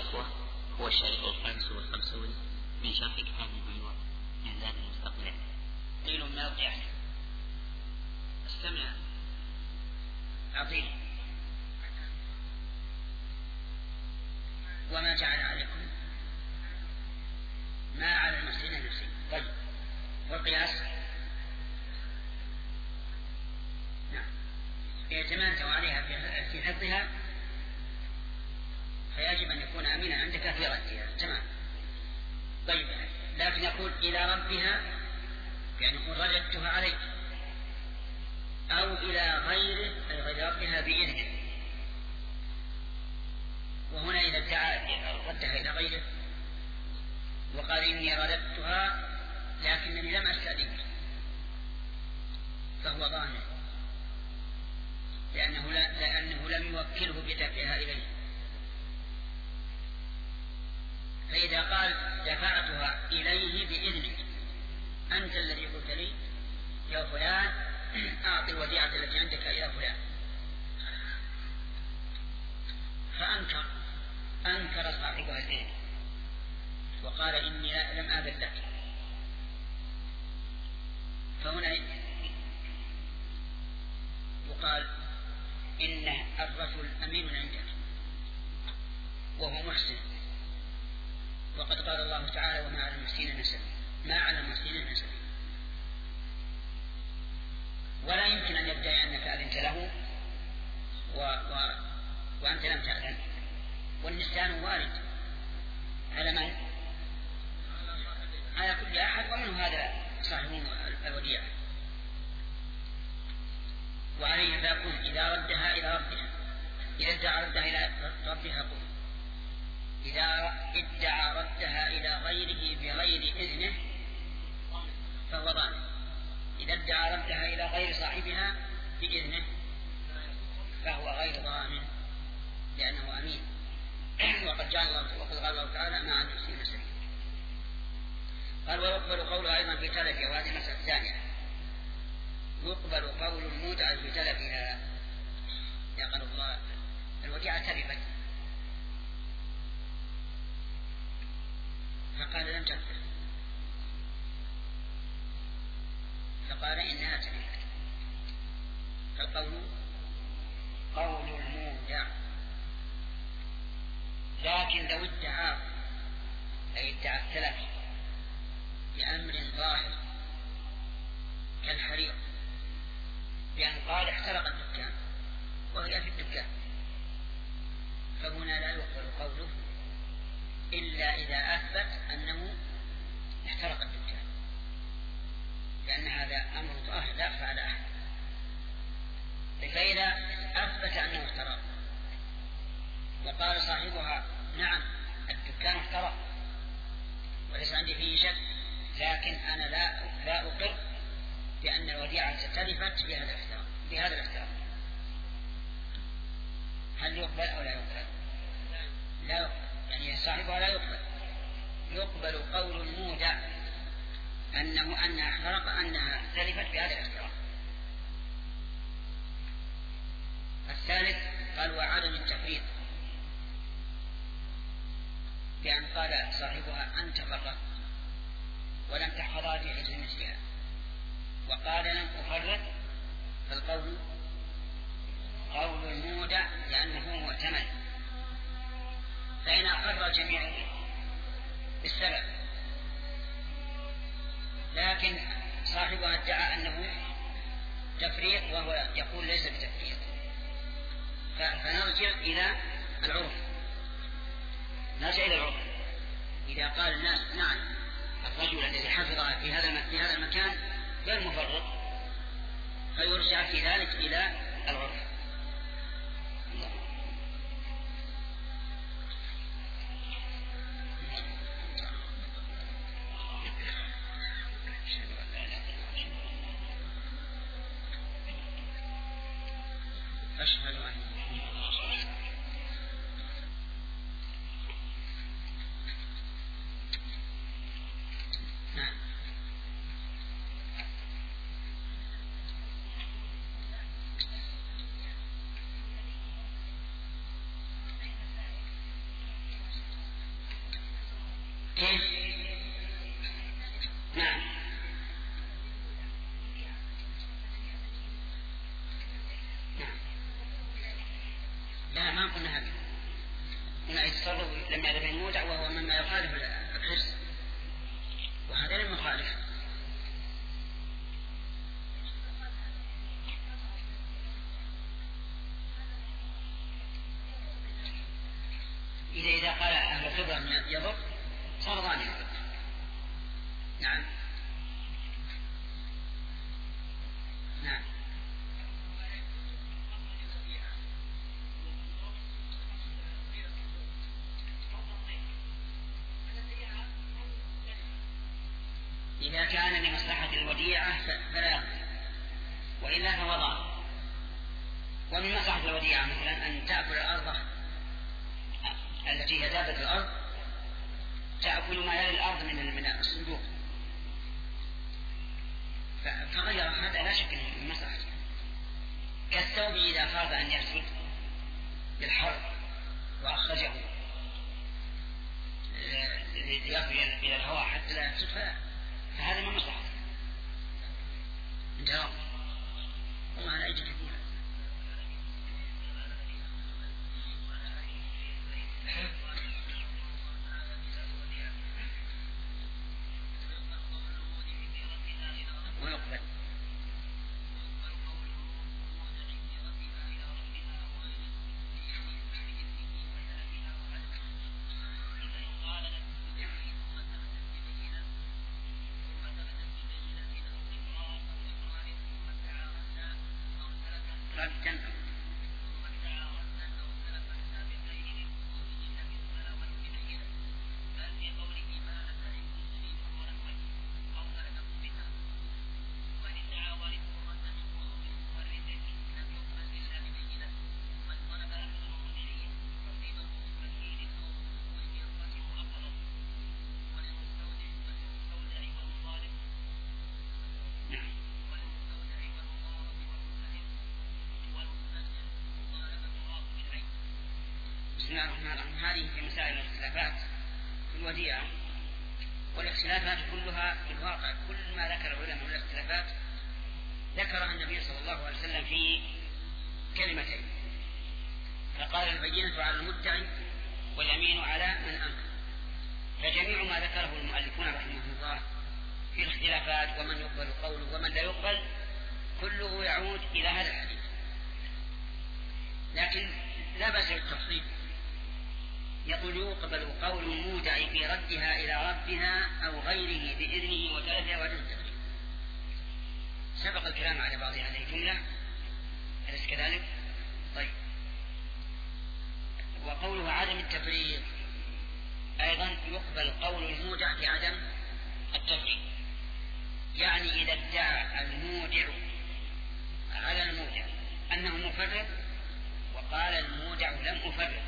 الصفوة هو الشريط 55 من شرح كتاب البيوع من زاد المستقبل. قيل من القياس. استمع عظيم. وما جعل عليكم ما على المحسنين نفسي. طيب والقياس نعم ائتمنتم عليها في حفظها فيجب أن يكون أمينا عندك في ردها. تمام. طيب لكن يقول إلى ربها يعني يقول رددتها عليك أو إلى غيره أي غير ربها بإذنه. وهنا إذا ادعى ردها إلى غيره وقال إني رددتها لكنني لم أستأذنك فهو ضامن لأنه لم يوكله بدفعها إليه. فإذا قال دفعتها إليه بإذنك أنت الذي قلت لي يا فلان أعطي الوديعة التي عندك إلى فلان فأنكر صاحبها الإذن وقال إني لم آذن لك فهنا يقال إن الرجل أمين عندك وهو محسن وقد قال الله تعالى وما على المحسنين نسبيل ما على المحسنين نسبيل. ولا يمكن أن يدعي أنك أذنت له وأنت لم تأذن. والنسيان وارد على من؟ على كل أحد ومنه هذا صاحب الوديعة. وعليه فيقول إذا ردها إلى ربها إذا ادعى ردها إلى ربها قل إذا ادعى ردها إلى غيره بغير إذنه فهو ضامن. إذا ادعى ردها إلى غير صاحبها بإذنه فهو غير ضامن لأنه أمين. وقد قال الله تعالى ما عن نفسه نسبيل. قال ويقبل قولها أيضا في تلفها وهذه المسألة الثانية. يقبل قول المودع في تلفها يقول الله الوديعة تلفت فقال لم تلف فقال إنها تلفت فالقول قول المودع. لكن لو ادعى أي ادعى التلف بأمر ظاهر كالحريق بأن قال احترق الدكان وهي في الدكان فهنا لا يقبل قوله إلا إذا أثبت أنه احترق الدكان لأن هذا أمر ظاهر لا يخفى على أحد. فإذا أثبت أنه احترق وقال صاحبها نعم الدكان احترق وليس عندي فيه شك لكن أنا لا أقر بأن الوديعة تلفت بهذا الاحترام هل يقبل أو لا يقبل؟ لا يقبل يعني صاحبها لا يقبل. يقبل قول المودع أنها احترق أنها تلفت بهذا الاحترام. الثالث قال وعدم التفريط بأن قال صاحبها أنت فقط ولم تحفظها في حجر مثلها وقال لم أفرط فالقول قول المودع لأنه مؤتمن فإن أقر جميع بالسبب لكن صاحبها ادعى أنه تفريط وهو يقول ليس بتفريط فنرجع إلى العرف. إذا قال الناس نعم الرجل الذي حفظها في هذا المكان غير مفرط فيرجع في ذلك إلى العرف. أشهد أن نعم كيف؟ نعم. لا ما قلنا هذا، قلنا يتصرف لم يعرف المودع وهو مما يخالف الحرص، وهذا لم يخالف. إذا قال أهل الخبرة يضر صار ظاننا. نعم نعم. إذا كان لمصلحة الوديعة فلا يقضي، وإلا فهو ضار. ومن مصلحة الوديعة مثلا أن تأكل الأرض التي هي دابة الأرض، تأكل ما يلي الأرض من الصندوق، فغير هذا لا شك من مصلحته. كالثوب إذا خاف أن يفسد بالحر وأخرجه ليخرج إلى الهواء حتى لا يفسد فهذا من مصلحته. انتهى. والله لا يجب فيها. ويقبل. بسم الله الرحمن الرحيم. هذه في مسائل الاختلافات في الوديعة، والاختلافات كلها في الواقع كل ما ذكر العلماء من الاختلافات ذكرها النبي صلى الله عليه وسلم في كلمتين، فقال البينة على المدعي واليمين على من أنكر. فجميع ما ذكره المؤلفون رحمه الله في الاختلافات ومن يقبل قوله ومن لا يقبل كله يعود إلى هذا الحديث، لكن لا بأس بالتفصيل. يقول يقبل قول المودع في ردها إلى ربها أو غيره بإذنه وتلفها وعدم التفريق. سبق الكلام على بعض هذه الجملة، أليس كذلك؟ طيب. وقوله عدم التفريق أيضا يقبل قول المودع في عدم التفريق، يعني إذا ادعى المودع على المودع أنه مفرط وقال المودع لم أفرط،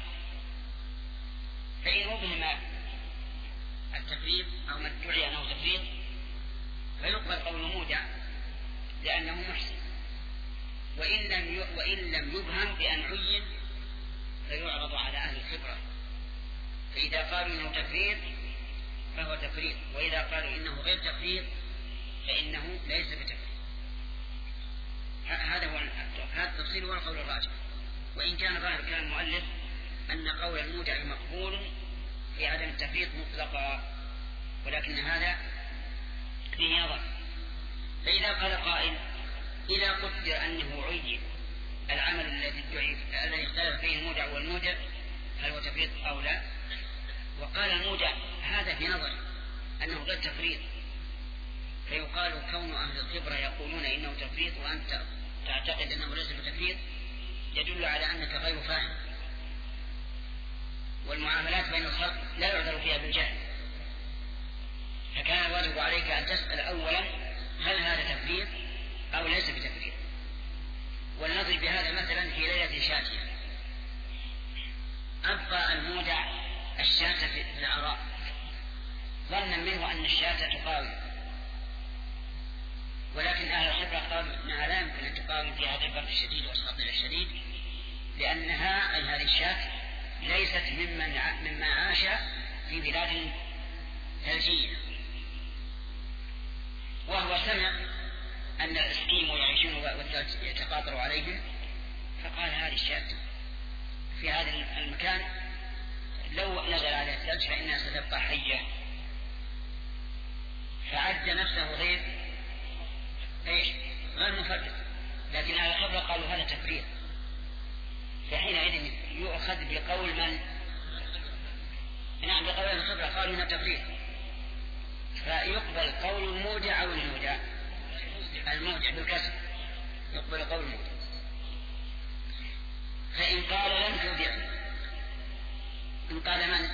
فإن أبهم التفريط أو ما ادعي أنه تفريط فيقبل قول المودع لأنه محسن، وإن لم يبهم بأن عين فيعرض على أهل الخبرة، فإذا قالوا إنه تفريط فهو تفريط، وإذا قالوا إنه غير تفريط فإنه ليس بتفريط. هذا التفصيل هو القول الراجح، وإن كان ظاهر كلام المؤلف أن قول المودع مقبول في عدم التفريط مطلقا، ولكن هذا فيه نظر. فإذا قال قائل إذا قدر أنه عين العمل الذي اختلف فيه المودع والمودع هل هو تفريط أو لا، وقال المودع هذا في نظر أنه غير تفريط، فيقال كون أهل الخبرة يقولون إنه تفريط وأنت تعتقد أنه ليس بتفريط يدل على أنك غير فاهم، والمعاملات بين الخلق لا يعذر فيها بالجهل، فكان الواجب عليك أن تسأل أولا هل هذا تفريط أو ليس بتفريط. ولنضرب بهذا مثلا في ليلة شاتية، أبقى المودع الشاة في العراء ظنا منه أن الشاة تقاوم، ولكن أهل الخبرة قالوا إنها لا يمكن أن تقاوم في هذا البرد الشديد والصدع الشديد، لأنها أي هذه الشاة ليست مما عاش في بلاد ثلجية، وهو سمع أن الإسكيمو يعيشون والثلج يتقاطر عليهم، فقال هذه الشاة في هذا المكان لو نزل عليها الثلج فإنها ستبقى حية، فعد نفسه غير مفرط، لكن على خبرة قالوا هذا تفريط، فحينئذ يؤخذ بقول من؟ نعم، بقول الخبرة قالوا هنا تفريط، فيقبل قول المودع أو المودع، المودع بالكسر يقبل قول المودع. فإن قال لم تودعني، إن قال من؟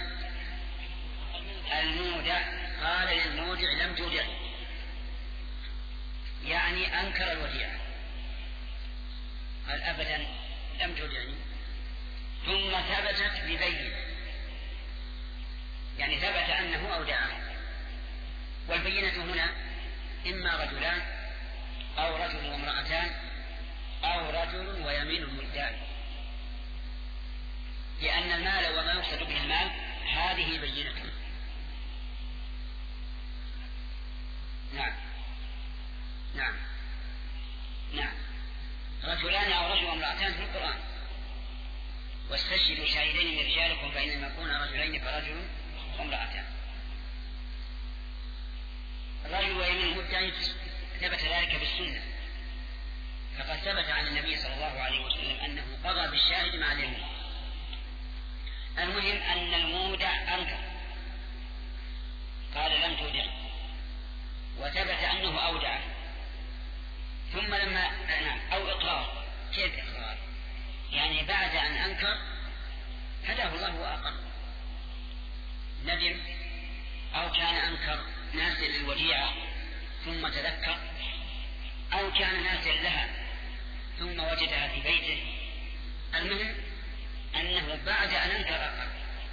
المودع، قال للمودع لم تودعني، يعني أنكر الوديعة، قال أبدا لم تودعني، ثم ثبتت ببينة، يعني ثبت أنه أودعه، والبينة هنا إما رجلان أو رجل وامرأتان أو رجل ويمين ملتان، لأن المال وما يقصد به المال هذه بينة. نعم نعم نعم، رجلان أو رجل وامرأتان في القرآن، واستشهدوا شاهدين من رجالكم فإن لم يكونا رجلين فرجل وامرأتان. الرجل ويمين ملتان ثبت ذلك بالسنة، فقد ثبت عن النبي صلى الله عليه وسلم أنه قضى بالشاهد مع اليمين. المهم أن المودع أنكر، قال لم تودع، وثبت أنه أودع، ثم لما أو إقرار. كيف إقرار؟ يعني بعد أن أنكر هداه الله وأقر، ندم، أو كان أنكر ناسا للوديعة ثم تذكر، أو كان ناسا لها ثم وجدها في بيته. المهم أنه بعد أن أنكر أقر،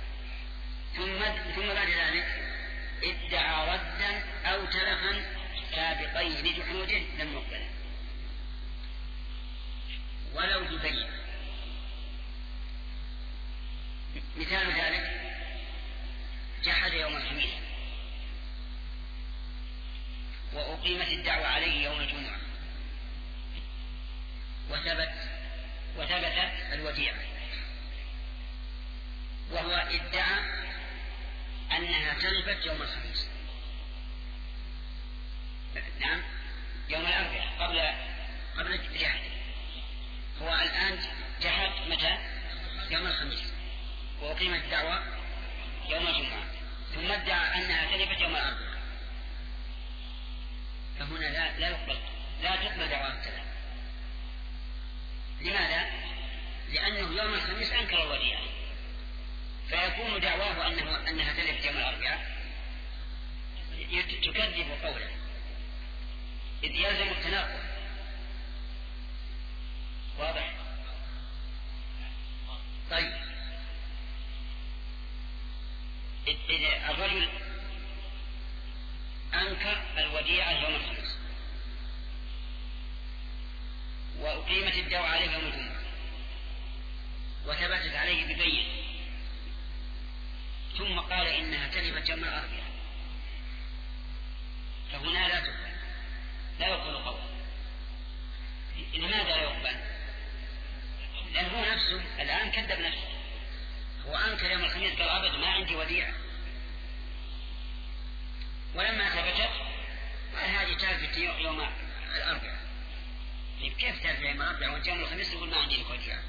ثم بعد ذلك ادعى ردا أو تلفا سابقين لجحوده لم يقبل ولو ببين. مثال ذلك جحد يوم الخميس وأقيمت الدعوة عليه يوم الجمعة وثبتت الوديعة، وهو ادعى أنها تلفت يوم الخميس، نعم يوم الأربعاء قبل الجحد. هو الآن جحد متى؟ يوم الخميس، وأقيمت الدعوة يوم الجمعة، ثم ادعى أنها تلفت يوم الأربعاء، فهنا لا تقبل دعوة التلف. لماذا؟ لأنه يوم الخميس أنكر الوديعة، فيكون دعواه أنها تلفت يوم الأربعاء تكذب قوله، إذ يلزم التناقض. واضح؟ طيب، إذا الرجل أنكر الوديعة يوم الخميس وأقيمت الدعوة عليه يوم الجمعة وثبتت عليه ببين، ثم قال إنها تلفت يوم الأربعاء، فهنا لا يقبل قوله. لماذا لا يقبل؟ لأنه نفسه الآن كذب نفسه، هو أنكر يوم الخميس قال أبدا ما عندي وديعة، ولما ثبتت قال هذه تلفت يوم الأربعاء. كيف تلفت يوم الأربعاء وانت يوم الخميس يقول ما عندي لك وديعة؟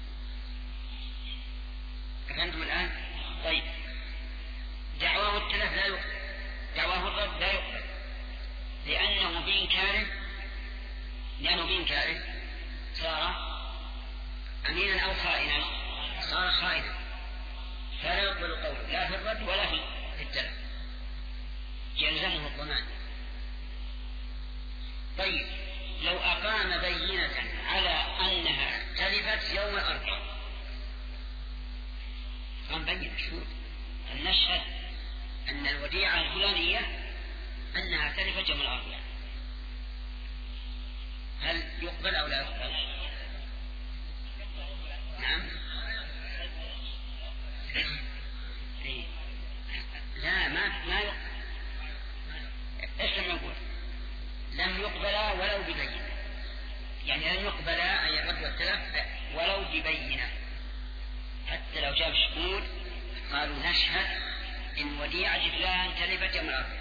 فهمتم الآن؟ طيب، دعواه التلف لا يقبل، دعواه الرد لا يقبل، لأنه بإنكاره صار أمينا أو خائنا، صار خائنا، فلا يقبل قوله لا في الرد ولا في التلف، يلزمه الضمان. طيب، لو أقام بينة على أنها تلفت يوم الأربعاء، فنبين شهود أن نشهد أن الوديعة الفلانية أنها تلفت يوم الأربعاء، هل يقبل أو لا يقبل؟ نعم. لا، ما يقبل، بينة، حتى لو جاب شهود قالوا نشهد إن وديعة فلان تلفت يوم الأربعاء،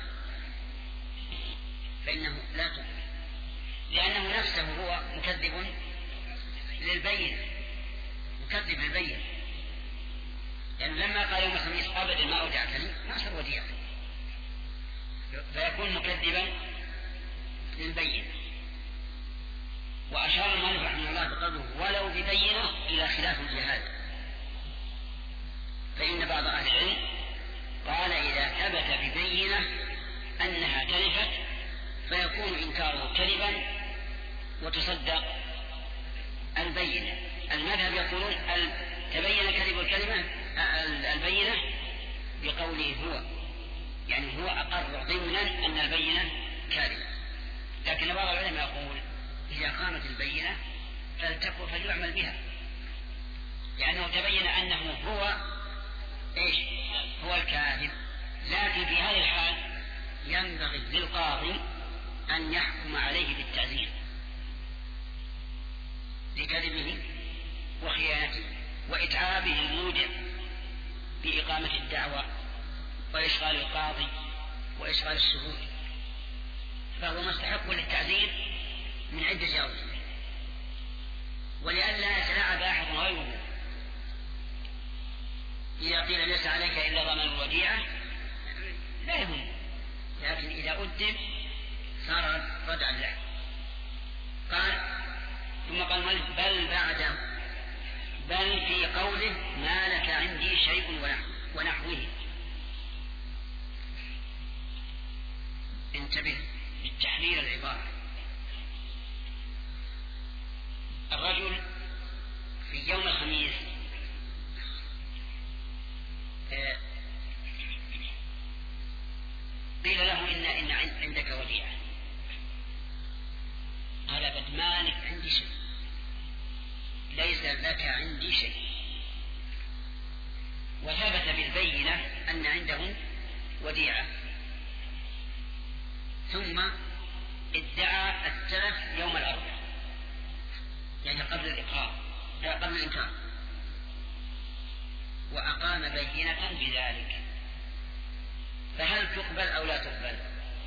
فإنه لا تقبل، لأنه نفسه هو مكذب للبينة، مكذب للبينة، لأنه لما قال يوم الخميس أبدا ما أودعتني ما صار وديعة، فيكون مكذبا للبينة. وأشار المؤلف رحمه الله بقوله ولو ببينة إلى خلاف الجهاد، فإن بعض أهل العلم قال إذا ثبت ببينة أنها تلفت فيكون إنكاره كذبا وتصدق البينة. المذهب يقولون تبين كذب البينة بقوله هو، يعني هو أقر ضمنا أن البينة كاذبة، لكن بعض العلماء يقول إذا قامت البينة فلتكن فليعمل بها، لأنه تبين أنه هو الكاذب. لكن في هذه الحال ينبغي للقاضي أن يحكم عليه بالتعزير لكذبه وخيانته وإتعابه الموجب بإقامة الدعوة وإشغال القاضي وإشغال الشهود، فهو مستحق للتعزير من عدة أوجه. ولئلا يتلاعب أحد غيره، إذا قيل ليس عليك إلا ضمان الوديعة لا يهم، لكن إذا أدب صار ردعا له. قال ثم قال بل في قوله ما لك عندي شيء ونحوه. انتبه بالتحرير العبارة. الرجل في يوم الخميس قيل له إن عندك وديعة، قال بد مالك عندي شيء، ليس لك عندي شيء، وثبت بالبينة أن عنده وديعة، ثم ادعى التلف يوم الأربعاء، يعني قبل الإنكار، وأقام بينة بذلك، فهل تقبل أو لا تقبل؟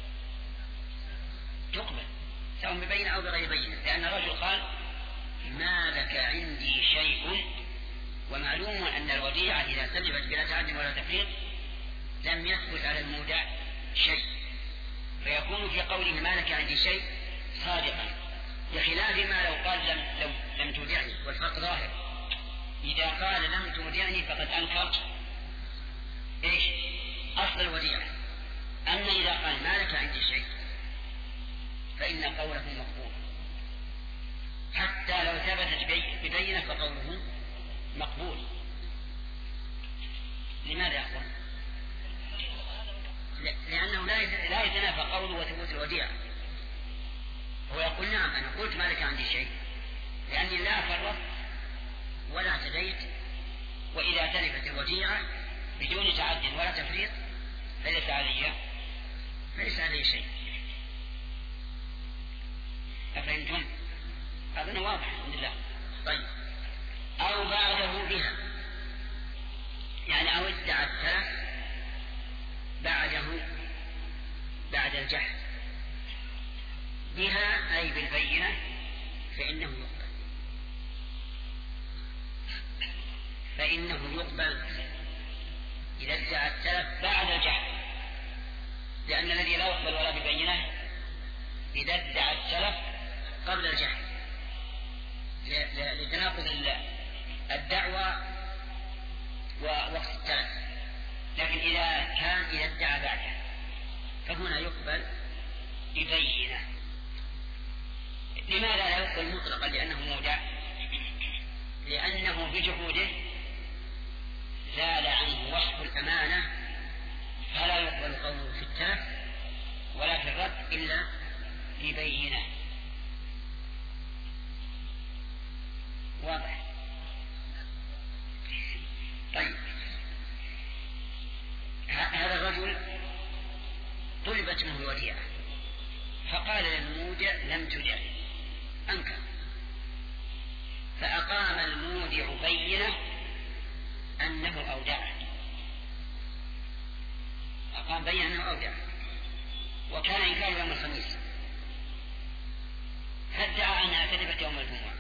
تقبل سواء ببينة أو بغير بينة، لأن الرجل قال ما لك عندي شيء، ومعلوم أن الوديعة إذا تلفت بلا تعد ولا تفريط لم يثبت على المودع شيء، فيكون في قوله ما لك عندي شيء صادقا، بخلاف ما لو قال لم تودعني، والفرق ظاهر. إذا قال لم تودعني فقد أنكر أصل الوديعة. أما إذا قال ما لك عندي شيء فإن قوله مقبول، حتى لو ثبتت ببينة فقوله مقبول. لماذا يا أخوان؟ لأنه لا يتنافى قوله وثبوت الوديعة. هو يقول نعم أنا قلت ما لك عندي شيء لأني لا فرطت ولا اعتديت، وإذا تلفت الوديعة بدون تعد ولا تفريط فليس علي شيء. أفهمتم؟ أظن واضح الحمد لله. طيب، أو بعده بها، يعني أو ادعى التلف بعد الجحد بها أي بالبينة فإنه يقبل إذا ادعى التلف بعد الجحد، لأن الذي لا يقبل ولا ببينة إذا ادعى التلف قبل الجحد لتناقض الدعوة ووقت التلف، لكن إذا ادعى بعده فهنا يقبل ببينة. لماذا لا يقبل مطلقا؟ لأنه مودع، لأنه بجحوده زال عنه وصف الأمانة، فلا يقبل قوله في التلف ولا في الرد إلا ببينة. واضح؟ طيب، هذا الرجل طلبت منه الوديعة فقال للمودع لم تدع، أنكر، فأقام المودع بينة أنه أودعه، أقام بينة أنه أودعه، وكان إنكار يوم الخميس، فادعى أنها تلفت يوم الجمعة،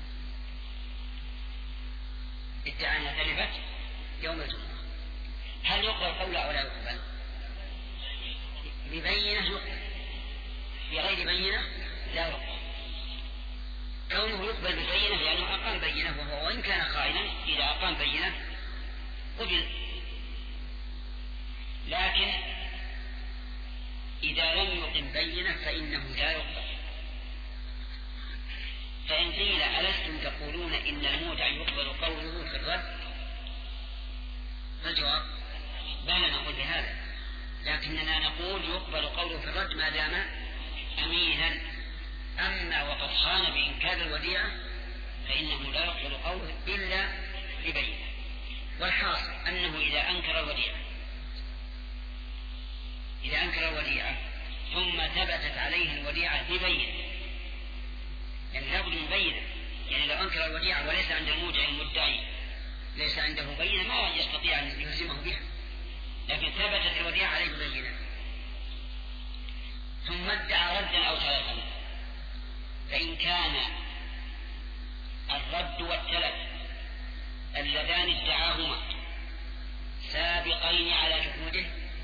ادعى أنها تلفت يوم الجمعة، هل يقبل قوله أو لا يقبل؟ ببينة يقبل، بغير بينة لا يقبل. كونه يقبل ببينة لأنه أقام بينة، وهو وإن كان خائنا إذا أقام بينة قبل، لكن إذا لم يقم بينة فإنه لا يقبل. فإن قيل ألستم تقولون إن المودع يقبل قوله في الرد؟ فالجواب بلى نقول بهذا، لكننا نقول يقبل قوله في الرد ما دام أمينا، أما وقد خان بإنكار الوديعة فإنه لا يقبل قوله إلا ببينة. والحاصل أنه إذا أنكر الوديعة ثم ثبتت عليه الوديعة ببينة، يعني لابد من بينة، يعني لو أنكر الوديعة وليس عند المودع المدعي ليس عنده بينة ما يستطيع أن يلزمه بها، لكن ثبتت الوديعة عليه ببينة ثم ادعى ردا أو تلفا، فإن كان الرد والتلف اللذان ادعاهما سابقين على جحوده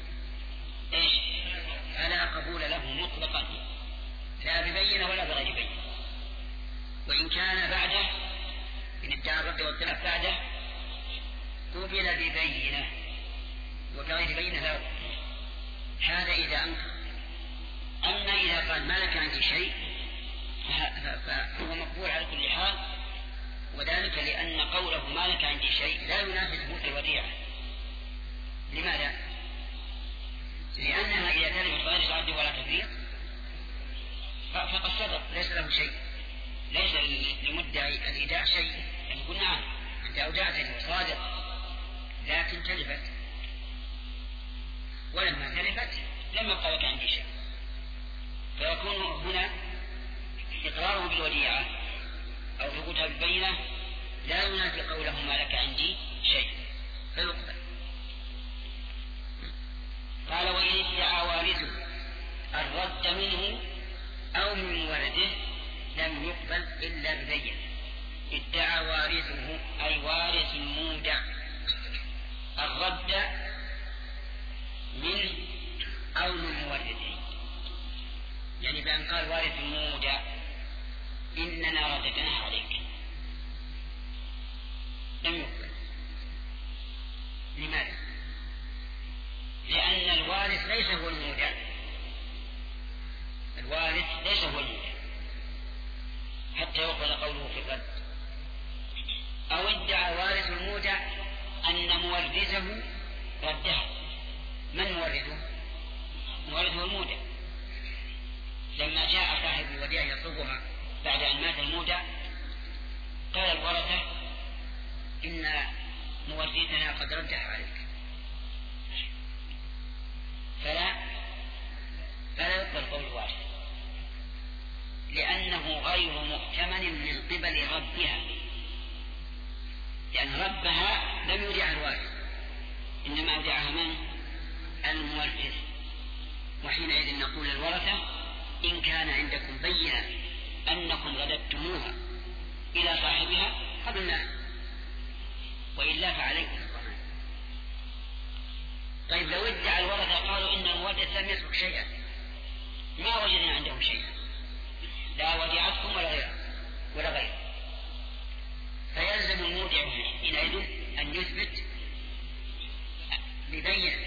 فلا قبول له مطلقا، لا ببينة ولا بغير بينة. وإن كان بعده، إن ادعى الرد والتلف بعده قبل ببينة، وبغير بينة لا. هذا إذا أنكر. أما إذا قال ما لك عندي شيء فهو مقبول على كل حال، وذلك لأن قوله ما لك عندي شيء لا ينافي ثبوت الوديعة. لماذا؟ لأنها إذا تلفت غير تعدي ولا تفريط فقد صدق، ليس له شيء، ليس لمدعي الإيداع شيء، يعني قلنا عنه أنت أودعتني وصادق، لكن تلفت، ولما تلفت لم يبقى لك عندي شيء، فيكون هنا إقراره بالوديعة أو ثبوتها بالبينة لا ينافي قوله ما لك عندي شيء فيقبل. قال وإن ادعى وارثه الرد منه أو من مورده لم يقبل إلا ببينة. ادعى وارثه أي وارث المودع الرد منه أو من مورده، يعني بأن قال وارث المودع إننا رددناه عليك، لم يقبل. لماذا؟ لأن الوارث ليس هو المودع، الوارث ليس هو المودع حتى يقبل قوله في الرد. أو ادعى وارث المودع أن مورثه ردها. من مورثه؟ مورثه المودع. لما جاء صاحب الوديعة يطلبها بعد أن مات المودع قال الورثة إن مورثنا قد ردها عليك، فلا يقبل قول الوارث، لأنه غير مؤتمن من قبل ربها، لأن ربها لم يودع الوارث، إنما أودعها من؟ المورث. وحينئذ نقول الورثة إن كان عندكم بينة أنكم رددتموها إلى صاحبها قبلنا، وإلا فعليكم الضمان. طيب لو ادعى الورثة قالوا إن المورث لم يترك شيئا، ما وجدنا عندهم شيئا، لا وديعتكم ولا غير، فيلزم المودع حينئذ أن يثبت ببينة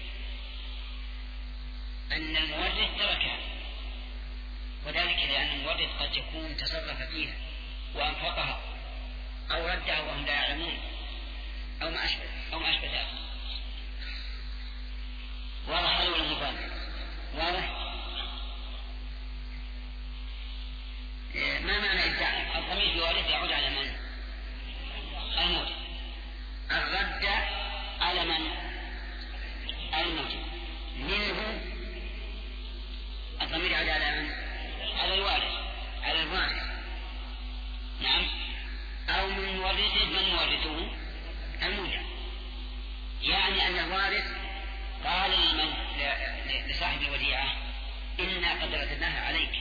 أن المورث تركها، وذلك لأن المورث قد يكون تصرف فيها وأنفقها أو ردها وهم لا يعلمون أو ما أشبه ذلك. واضح هذا ولا مفاهيم؟ واضح؟ ما معنى ادعاء؟ الضمير في وارث يعود على من؟ المودع. الرد على من؟ المودع. منه الضمير يعود على من؟ على الوارث، على الوارث. نعم. من الوارث قال لصاحب الوديعة إنا قد رددناها عليك،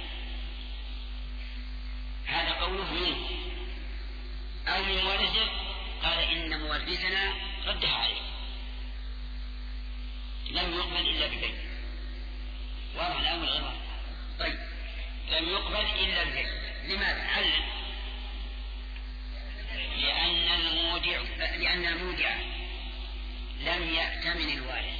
هذا قوله منه. أو من ورثه قال إن مورثنا ردها عليك، لم يقبل إلا ببين. واضح الأول غير؟ طيب، لم يقبل إلا ببين. لماذا؟ علم لأن المودع لم يأتمن الوارث.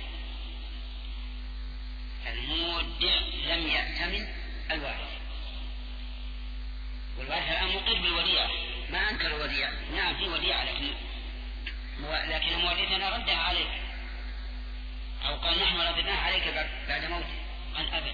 المودع لم يأتمن الوارث، والوارث الآن مقر بالوديعة، ما أنكر الوديعة، نعم في وديعة، لكن مورثنا ردها عليك، أو قال نحن ردناها عليك بعد موته، قال أبدا.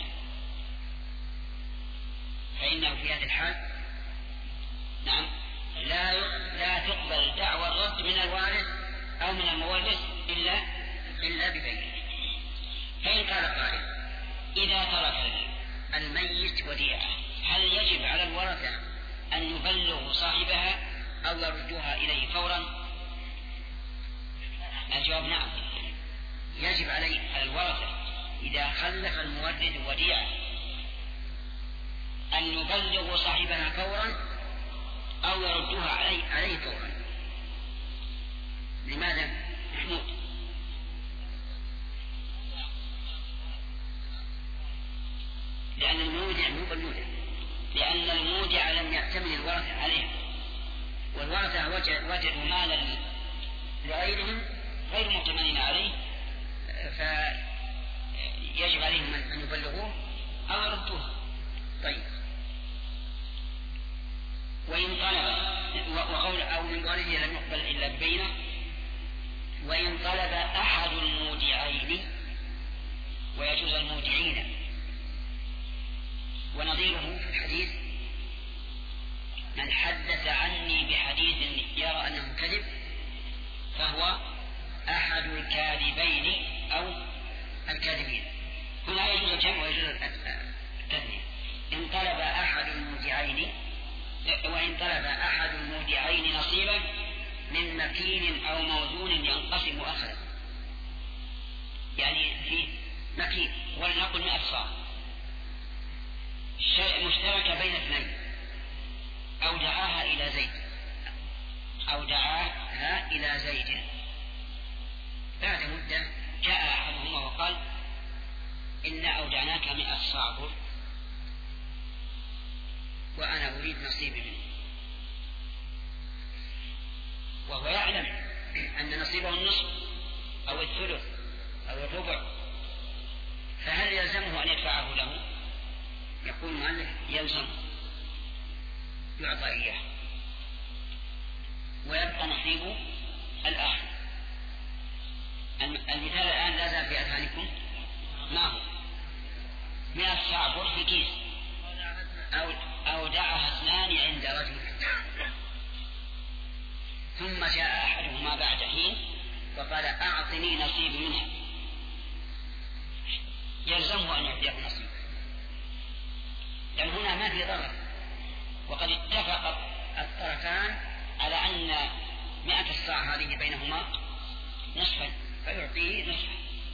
فإنه في هذه الحال نعم لا تقبل دعوى الرد من الوارث أو من المورث إلا ببينه. فإن قال قائل إذا ترك الميت وديعة هل يجب على الورثة أن يبلغوا صاحبها أو يردوها إليه فورا؟ الجواب نعم، يجب على الورثة إذا خلف المورث وديعة أن يبلغوا صاحبها فورا أو يردوها عليه فورا. لماذا محمود؟ لأن المودع مو بالمودع، لأن المودع لم يأتمن الورثة عليها، والورثة وجدوا مالا لغيرهم غير مؤتمنين عليه، فيجب عليهم أن يبلغوه أو يردوه. طيب، وإن طلب وقول أو من ورثه لم يقبل إلا ببينة. وإن طلب أحد المودعين، ويجوز المودعين، ونظيره في الحديث من حدث عني بحديث يرى أنه كذب فهو أحد الكاذبين أو الكاذبين. هنا يجوز الجمع ويجوز التثنية. إن طلب أحد المودعين، وإن طلب أحد المودعين نصيبا من مكين أو موزون ينقسم أخذا، يعني في مكين ولنقل 100 صاع، شيء مشترك بين اثنين، أو دعاها إلى زيد، بعد مدة جاء أحدهما وقال إنا أودعناك 100 صاع وأنا أريد نصيبي منه، وهو يعلم أن نصيبه النصف أو الثلث أو الربع، فهل يلزمه أن يدفعه له؟ يقول المؤلف يلزم، يعطى إياه ويبقى نصيبه الآخر. المثال الآن لا زال في أذهانكم، ما هو 100 صاع في كيس، أودعها 2 عند رجل، ثم جاء أحدهما بعد حين وقال أعطني نصيب منها، يلزمه أن يعطيه نصيب، لأن هنا ما في ضرر، وقد اتفق الطرفان على أن 100 الصاع هذه بينهما نصفا، فيعطيه نصفا.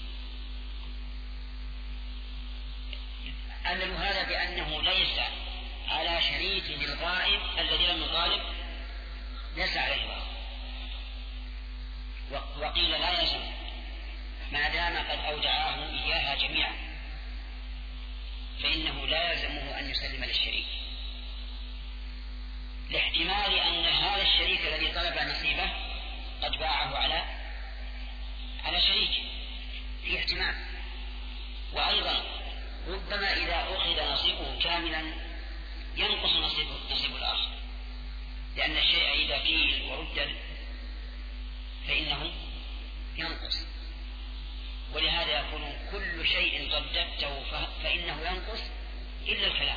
أعلم هذا بأنه ليس على شريكه الغائب الذي لم يغالب، ليس عليه ضرر. وقيل لا يلزم ما دام قد أودعاه إياها جميعا، فإنه لا يلزمه أن يسلم للشريك، لاحتمال أن هذا الشريك الذي طلب نصيبه قد باعه على شريكه، في احتمال. وأيضا ربما إذا أخذ نصيبه كاملا ينقص نصيب الآخر، لأن الشيء إذا فيه ورد فإنه ينقص، ولهذا يكون كل شيء رددته فإنه ينقص إلا الكلام.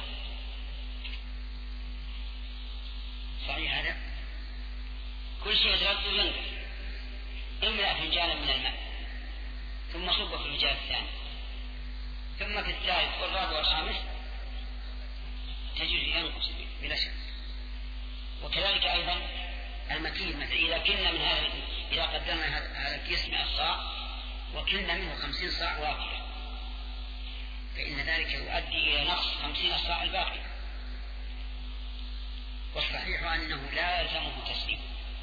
صحيح هذا؟ كل شيء رددته ينقص. املأ فنجانا من الماء ثم صبه في الفنجان الثاني ثم في الثالث والرابع والخامس تجد ينقص بلا شك. وكذلك أيضا المكين، مثلا إذا كنا من هذا، إذا قدرنا هذا الكيس 100 صاع وكلنا منه 50 صاع واقية، فإن ذلك يؤدي إلى نقص 50 صاع الباقية. والصحيح أنه لا يلزمه تسليم،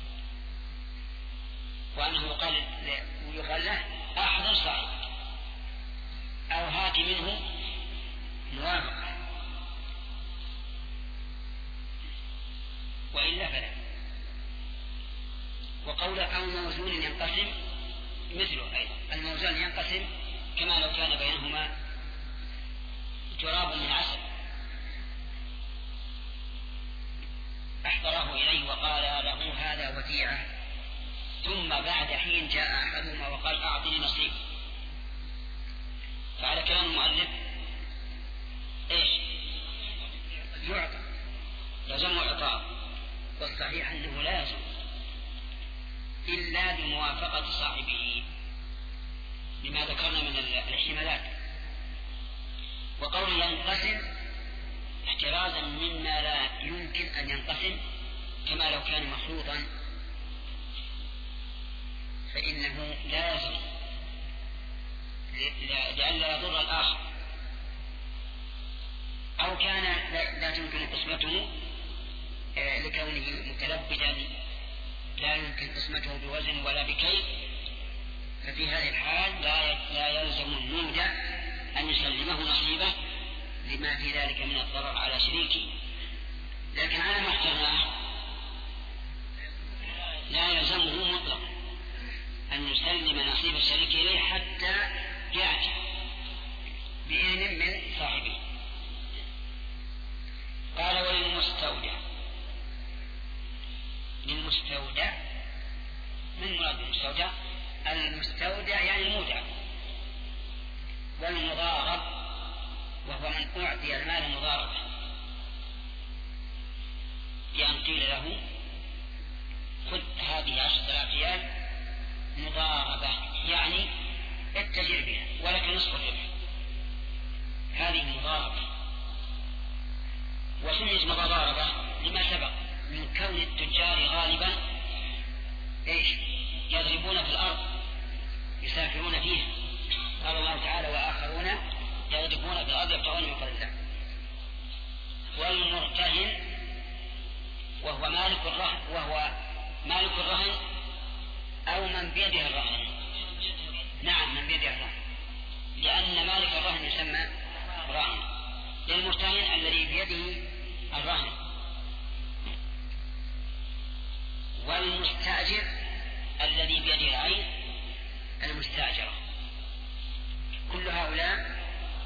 وأنه يقال له أحضر صاحبك أو هات منه موافقة، وإلا فلا. وقولك أو موزون ينقسم مثله أيضا، الموزون ينقسم كما لو كان بينهما جراب من عسل، أحضره إليه وقال له هذا وديعة، ثم بعد حين جاء أحدهما وقال أعطني نصيب، فعلى كلام المؤلف إيش؟ يعطى، لازم إعطاء. والصحيح أنه لازم إلا بموافقة صاحبه لما ذكرنا من الاحتمالات. وقول ينقسم احترازا مما لا يمكن أن ينقسم، كما لو كان مخلوطا فإنه لازم لئلا يضر الآخر، أو كان لا تمكن قسمته لكونه متلبدا لا يمكن قسمته بوزن ولا بكيل، ففي هذه الحال لا يلزم المودع أن يسلمه نصيبه لما في ذلك من الضرر على شريكه. لكن على ما احترناه لا يلزمه مطلقا أن يسلم نصيب الشريك إليه حتى يأتي بإذن من صاحبه. قال وللمستودع، للمستودع من مراد المستودع؟ المستودع يعني المودع، والمضارب وهو من أعطي المال مضاربة، بأن قيل له خذ هذه 10,000 ريال مضاربة، يعني اتجر بها ولك نصف الربح، هذه مضاربة. وسميت مضاربة لما سبق من كون التجار غالبا ايش؟ يضربون في الأرض يسافرون فيها، قال الله تعالى وآخرون يضربون في الأرض يبتغون من فضل الله. والمرتهن وهو مالك الرهن أو من بيده الرهن، نعم من بيده الرهن، لأن مالك الرهن يسمى راهن. للمرتهن الذي بيده الرهن. والمستأجر الذي بيده العين المستأجرة. كل هؤلاء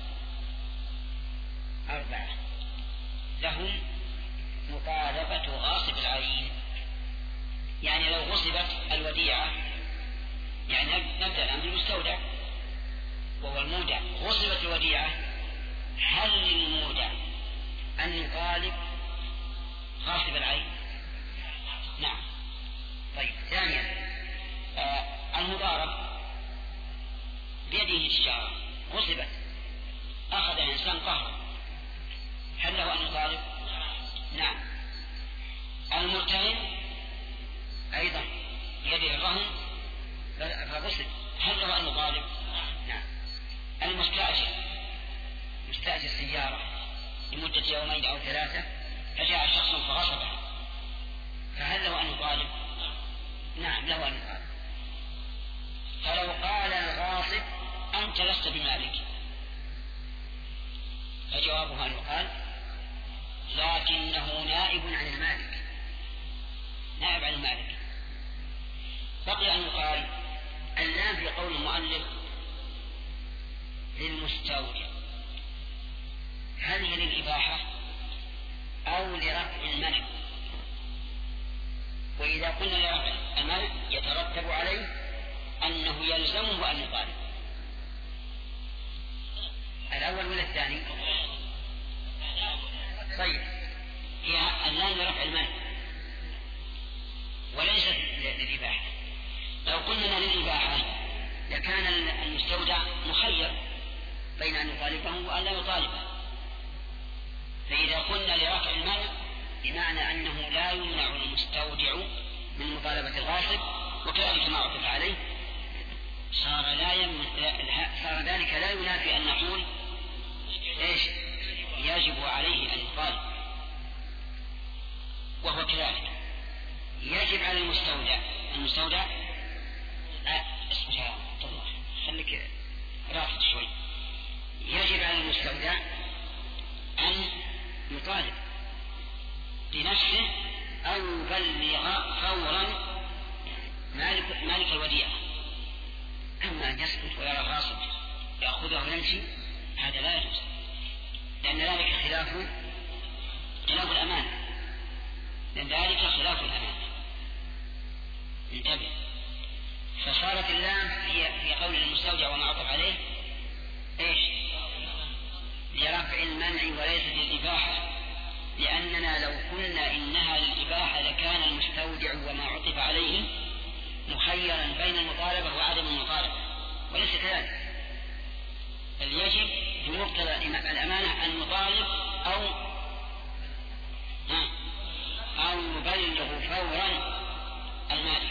4 لهم مطالبة غاصب العين، يعني لو غصبت الوديعة، يعني نبدأ الآن بالمستودع وهو المودع، غصبت الوديعة، هل للمودع أن يطالب غاصب العين؟ نعم. طيب ثانيا المضارب بيده تجارة غصبت، أخذ الإنسان قهرا، هل له أن يطالب؟ نعم. المرتهن أيضا بيده الرهن فغصب، هل له أن يطالب؟ نعم. المستأجر مستأجر سيارة لمدة 2 أو 3 فجاء شخص فغصبه، فهل له أن يطالب؟ نعم له أن يطالب. فلو قال الغاصب أنت لست بمالك، فجوابه أن يقال لكنه نائب عن المالك، نائب عن المالك. بقي أن يقال اللام في قول المؤلف للمستودع، هل هي للإباحة أو لرفع المنع؟ وإذا قلنا لرفع المنع يترتب عليه أنه يلزمه أن يطالب. الأول ولا الثاني؟ طيب هي اللام لرفع المنع وليست للإباحة. لو قلنا للإباحة لكان المستودع مخير بين أن يطالبه وأن لا يطالبه، فإذا قلنا لرفع المنع بمعنى أنه لا يمنع المستودع من مطالبة الغاصب، وكذلك ما عطف عليه صار ذلك لا ينافي أن نقول إيش يجب عليه أن يطالب، وهو كذلك يجب على المستودع اسمها الله خليك رافض شوي. يجب على المستودع أن يطالب بنفسه أو يبلغ فورا مالك الوديعة. أما أن يسكت ويرى غاصب يأخذه ويمشي هذا لا يجوز، لأن ذلك خلاف الأمانة، انتبه. فصارت اللام في قول المستودع وما عطف عليه إيش لرفع المنع وليس للإباحة، لأننا لو قلنا إنها للإباحة لكان المستودع وما عطف عليه مخيرا بين المطالبة وعدم المطالبة، وليس كذلك. بل يجب بمقتضى الأمانة أن نطالب أو نبلغ فورا المالك.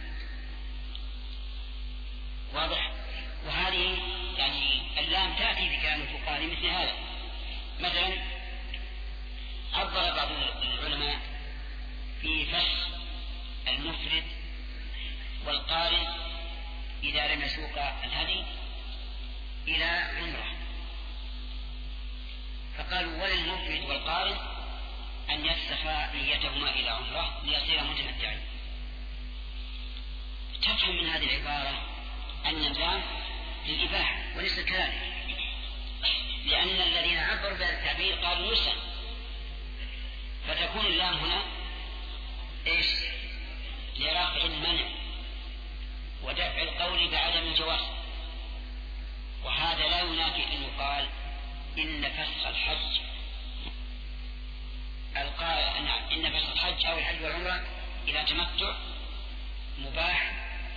واضح؟ وهذه يعني اللام تأتي في كلام الفقهاء مثل هذا. مثلا عبر بعض العلماء في فسخ المفرد والقارن إذا لم يسوق الهدي إلى عمره، فقالوا وللمفرد والقارن أن يفسخ نيتهما إلى عمره ليصير متمتعين. تفهم من هذه العبارة أن اللام للإباحة وليس كذلك، لأن الذين عبروا بهذا التعبير قالوا يسأل، فتكون اللام هنا إيش لرفع المنع ودفع القول بعدم الجواز. وهذا لا ينافي أن يقال إن فسخ الحج إن فسخ الحج أو الحج والعمرة إلى تمتع مباح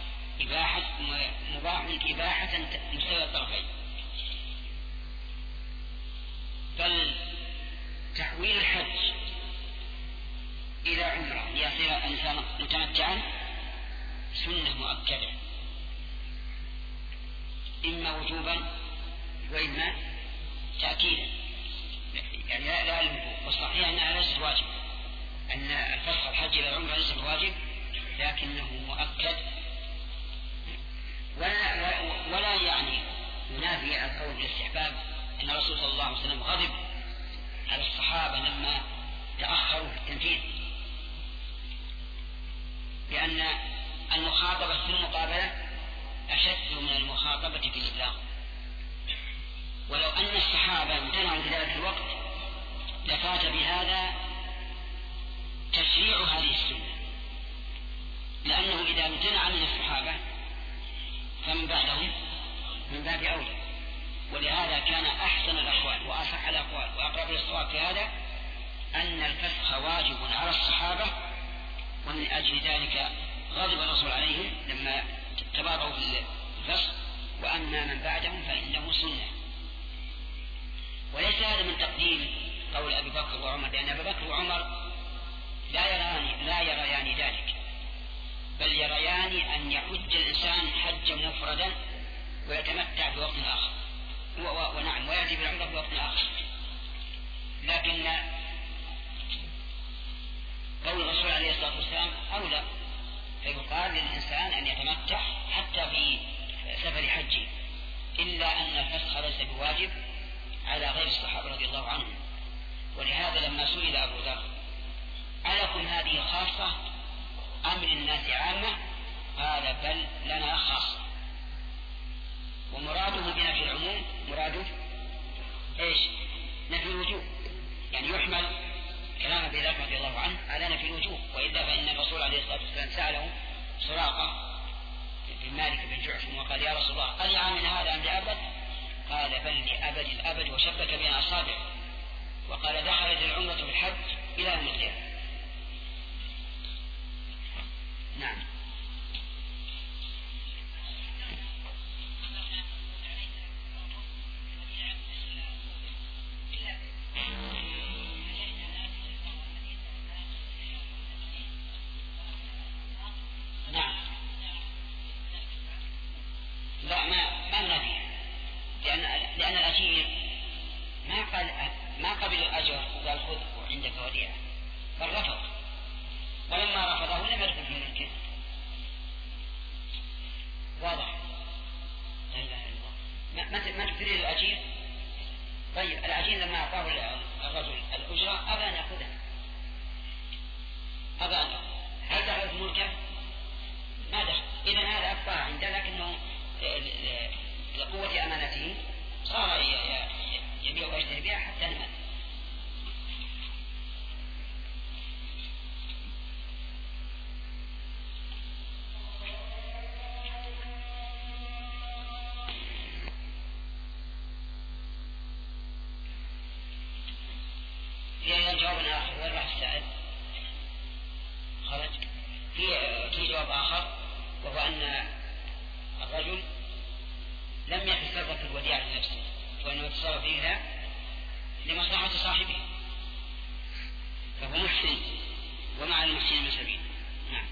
إباحة مستوى الطرفين. بل تحويل الحج إلى عمرة ليصير الإنسان متمتعا سنة مؤكدة، إما وجوبا وإما تأكيدا، يعني لا الوجوب. والصحيح أنها ليست واجب، أن الفسخ الحج إلى العمرة ليس بواجب لكنه مؤكد. ولا يعني ينافي القول بالاستحباب، أن الرسول صلى الله عليه وسلم غضب على الصحابة لما تأخروا في التنفيذ، لأن المخاطبة في المقابلة أشد من المخاطبة في الإبلاغ. ولو أن الصحابة امتنعوا في ذلك الوقت لفات بهذا تشريع هذه السنة، لأنه إذا امتنع من الصحابة فمن بعدهم من باب أولى. ولهذا كان أحسن الأقوال وأصح الأقوال وأقرب للصواب في هذا أن الفسخ واجب على الصحابة، ومن أجل ذلك غضب الرسول عليهم لما تباطؤوا في الفسخ. وأما من بعدهم فإنه سنة. وليس هذا من تقديم قول أبي بكر وعمر، لأن أبي بكر وعمر لا يريان ذلك، بل يريان أن يحج الإنسان حجا مفردا ويتمتع بوقت آخر، ونعم ويأتي بالعمرة بوقت آخر. لكن قول الرسول عليه الصلاة والسلام أولى، فيقال للإنسان أن يتمتع حتى في سفر حجه، إلا أن الفسخ ليس بواجب على غير الصحابة رضي الله عنهم. ولهذا لما سئل أبو ذر ألكم هذه خاصة أم للناس عامة؟ قال بل لنا خاصة. ومراده بنفي العموم مراده إيش؟ نفي الوجوب، يعني يحمل كلام أبي ذر رضي الله عنه على نفي الوجوب. وإلا فإن الرسول عليه الصلاة والسلام سأله سراقة بن مالك بن جعشم وقال يا رسول الله ألعام من هذا أم لأبد؟ قال بل لأبد الأبد، وشبك بين أصابعه وقال دخلت العمرة بالحج إلى يوم القيامة. نعم. الأجير ما قبل الأجر وقال خذ عندك وديعة، بل رفض، ولما رفضه لم يدخل في ملكه. واضح؟ لا إله إلا الله. ما تريد الأجير؟ طيب الأجير لما أعطاه الرجل الأجرة أبى أن يأخذها، أبى أن يأخذ، هل دخل في ملكه؟ ما دخل. إذن هذا أبقى عنده، لكنه لقوة أمانته صار يبيع ويشتري بها حتى نمت. في جواب آخر، وين راح السائل؟ خرج. في جواب آخر، وهو أن الرجل لم يتصرف الوديعة لنفسه، وأنه يتصرف فيها لمصلحة صاحبه، فهو محسن، ومع المحسن سبيل. نعم.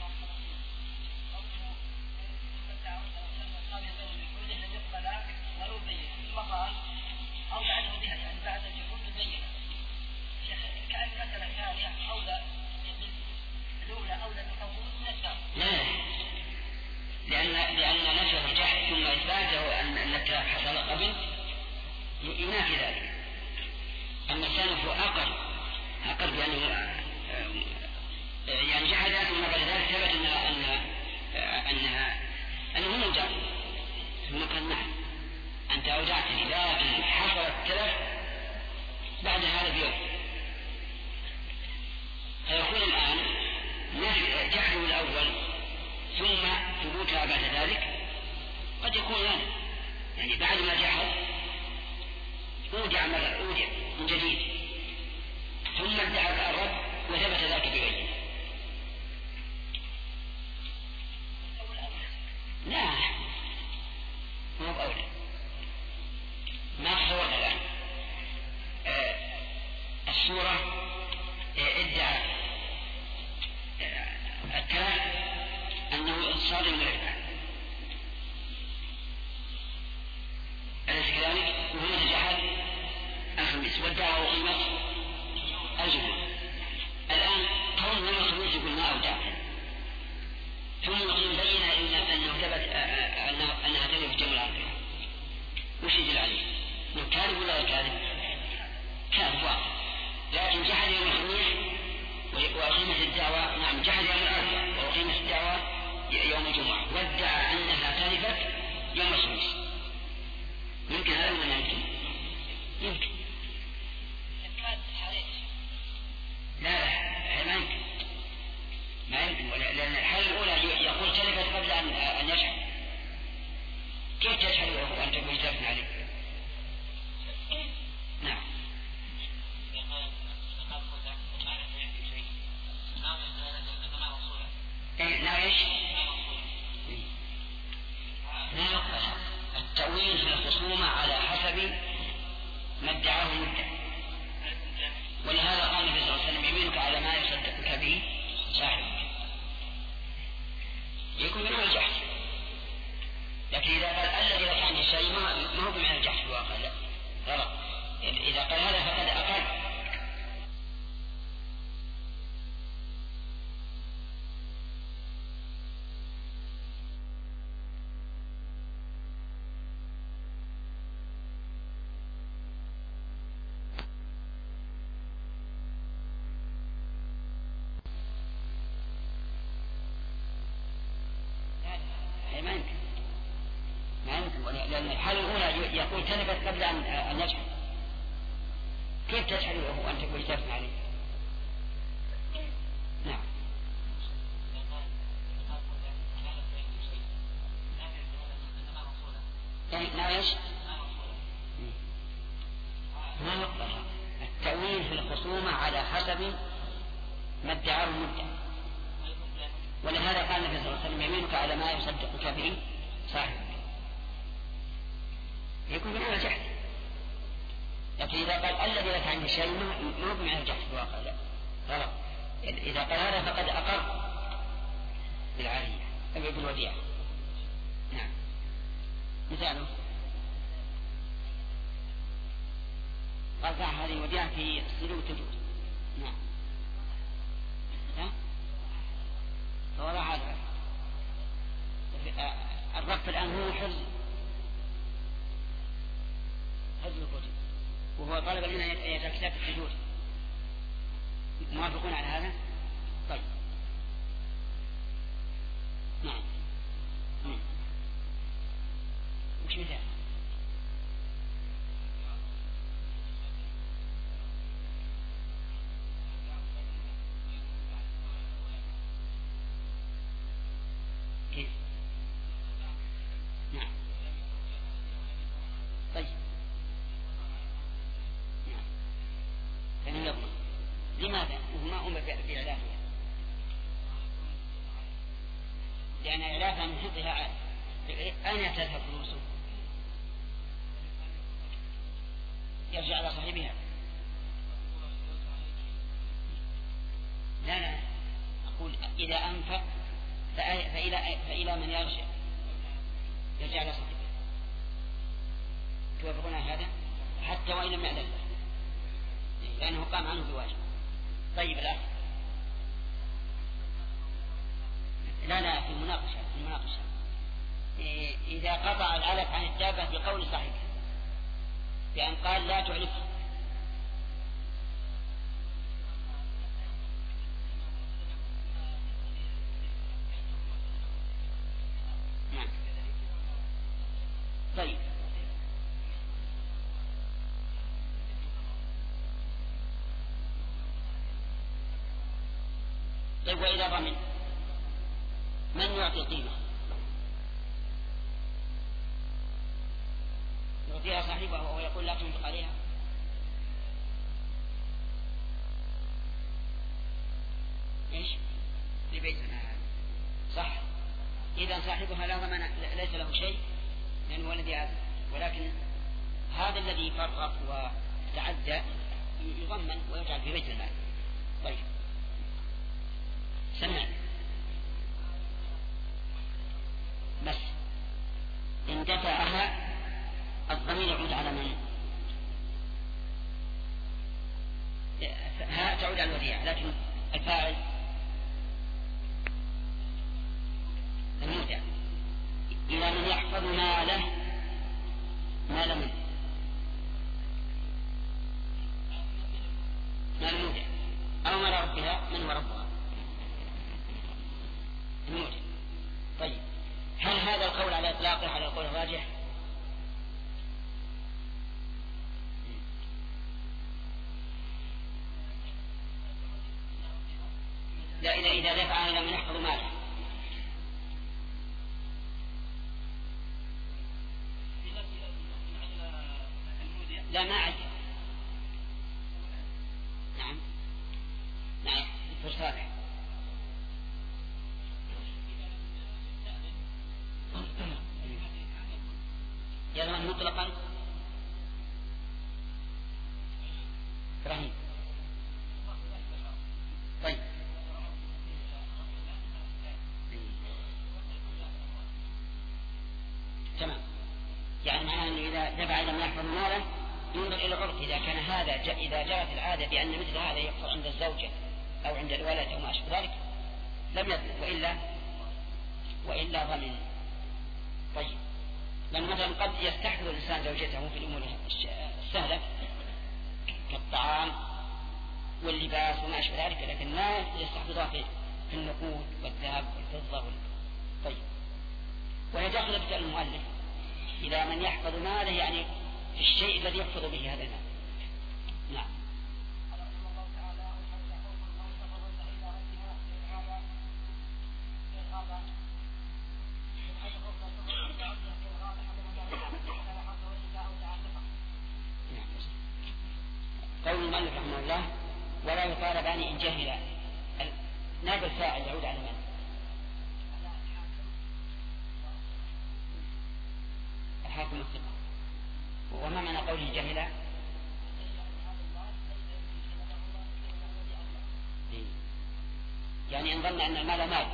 لا، لأن نفسه الجحد ثم إثباته أنك حصل قبل ينافي ذلك. أما الثاني هو أقل بأنه يعني جحد، ثم بعد ذلك ثبت أنه موجع، ثم قال نعم أنت أودعتني، لكن حصل التلف بعد هذا اليوم. فيكون الآن جحده الأول ثم ثبوتها بعد ذلك قد يكون يعني بعد ما جحد أودع من جديد، ثم ادعى الرب وثبت ذلك بغيره. لا، مو بأولى، ما تصور الآن. الصورة ادعى التلف أنه صادم من الربا، أليس كذلك؟ وهنا جحد الخميس وادعى قيمة الجمعة. الآن كون من الخميس يقول ما أودع، ثم يقيم بينة أنه ثبت أنها تلف جمع الأربعة، وش يدل عليه؟ أنه كاذب ولا كاذب؟ كاذب واضح. لكن جحد يوم الخميس وقيمة الدعوة، نعم جحد يوم الأربعة وقيمة الدعوة يوم الجمعة، وادعى أنها تلفت يوم الخميس. يمكن هذا ولا لا يمكن؟ يمكن. لا ما يمكن، لأن الحالة الأولى يقول تلفت قبل أن يشحن. كيف تشحن وأن تكون جافا عليه؟ نعم. لا ايش؟ لا يقبل التأويل في الخصومة على حسب ما ادعاه المدعي، ولهذا قال النبي صلى الله عليه وسلم يمينك على ما يصدقك به صاحبك، يكون من الجحد. لكن إذا قال الذي لك عن الشيء ما هو من الجحد في الواقع، لا غلط. إذا قال هذا فقد أقل. لأن الحالة الأولى يقول تلفت قبل أن يجحد، كيف تجحد وأنت تقول جافا عليه؟ نعم. لا ايش؟ ما يقبل التأويل في الخصومة على حسب ما ادعاه المدعي، ولهذا قال النبي صلى الله عليه وسلم يمينك على ما يصدقك به صاحبك، يكون من الجحد. لكن إذا قال الذي لك عندي شيء ما هو من الجحد في الواقع، لا غلط. إذا قال هذا فقد أقر بالعارية أو بالوديعة. نعم. مثاله قال هذه الوديعة في السلوك تجوز. نعم. فوضع هذا الربط الآن هو حفظ الكتب، وهو طلب منا أن يجعل كتاب السجود. موافقون على هذا؟ طيب. نعم. وش مثال؟ كيف؟ نعم. طيب. نعم. فإنه يضمن. لماذا؟ وهو ما أمر بإعلافها، لأن إعلافها من حفظها عاد. أين تذهب فلوسه؟ يرجع على صاحبها. لا أقول إذا أنفق فإلى من يرجع على صاحبه. توافقون على هذا حتى وإن لم يعلم، لأنه قام عنه بواجب. طيب الأخ. لا في المناقشة إذا قطع العلف عن الدابة بقول صاحبه بأن قال لا تعلفه، نعم. طيب وإذا ضمن من يعطي قيمة؟ يعطيها صاحبه وهو يقول لا تنفق عليها. ايش لبيت المال؟ صح. إذا صاحبها لا ضمن، ليس له شيء لأنه هو الذي عاد، ولكن هذا الذي فرق وتعدى يضمن ويجعل في بيت المال. طيب سمع بس إن دفعها الضمير يعود على من؟ ها تعود على الوديعة، لكن الفاعل المودع إلى من يحفظ ماله مال منه، مال المودع أو مال ربها من هو ربها المودع. طيب هل هذا القول على إطلاقه على القول الراجح؟ لا، إذا دفع إلى من يحفظ ماله. لا ما عجب. نعم فرصالح. يضمن مطلقا رهين. طيب تمام. يعني معناه أنه إذا دفع لم يحفظ ماله ينظر إلى العرف، إذا كان هذا إذا جرت العادة بأن مثل هذا يحصل عند الزوجة أو عند الولد أو ما أشبه ذلك لم يضمن، وإلا ضمن. طيب لأن مثلا قد يستحفظ الإنسان زوجته في الأمور السهلة كالطعام واللباس وما أشبه ذلك، لكن لا يستحفظها في النقود والذهب والفضة طيب وهي داخلة بتاع المؤلف إلى من يحفظ ماله، يعني في الشيء الذي يحفظ به هذا المال. نعم. قول المؤلف رحمه الله ولا يطالبان إن جهلا، نائب الفاعل يعود على من؟ الحاكم الثقة. وما معنى قوله جهلا؟ يعني إن ظن أن المال مال،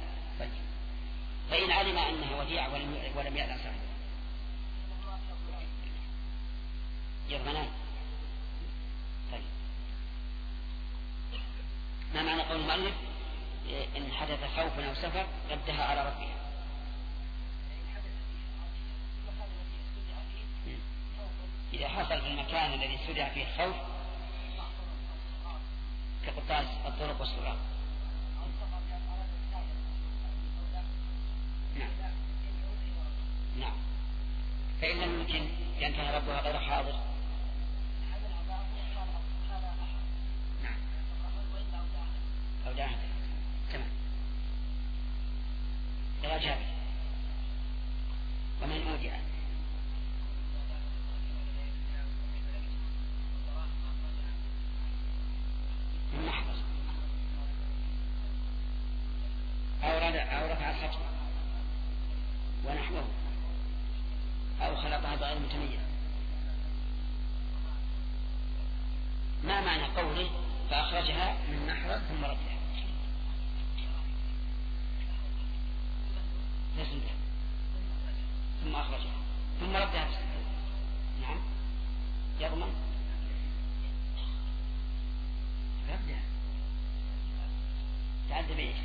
فإن علم أنها وديعة ولم يأذن صاحبه يضمنان. ما معنى قول المؤلف إن حدث خوف أو سفر ردها على ربها؟ إذا حصل في المكان الذي استدعى فيه الخوف كقطاع الطرق والسراج. نعم. فإن لم يمكن لأن كان ربها غير حاضر. نعم. أو داعي. تمام. لا جابر. ومن أودع من محبس أو رفع الخطر ونحوه أو خلطها بغير متميز. ما معنى قوله فأخرجها من محرز ثم ردها؟ ثم أخرجها ثم ردها. نعم. يضمن ردها تعد بإيش؟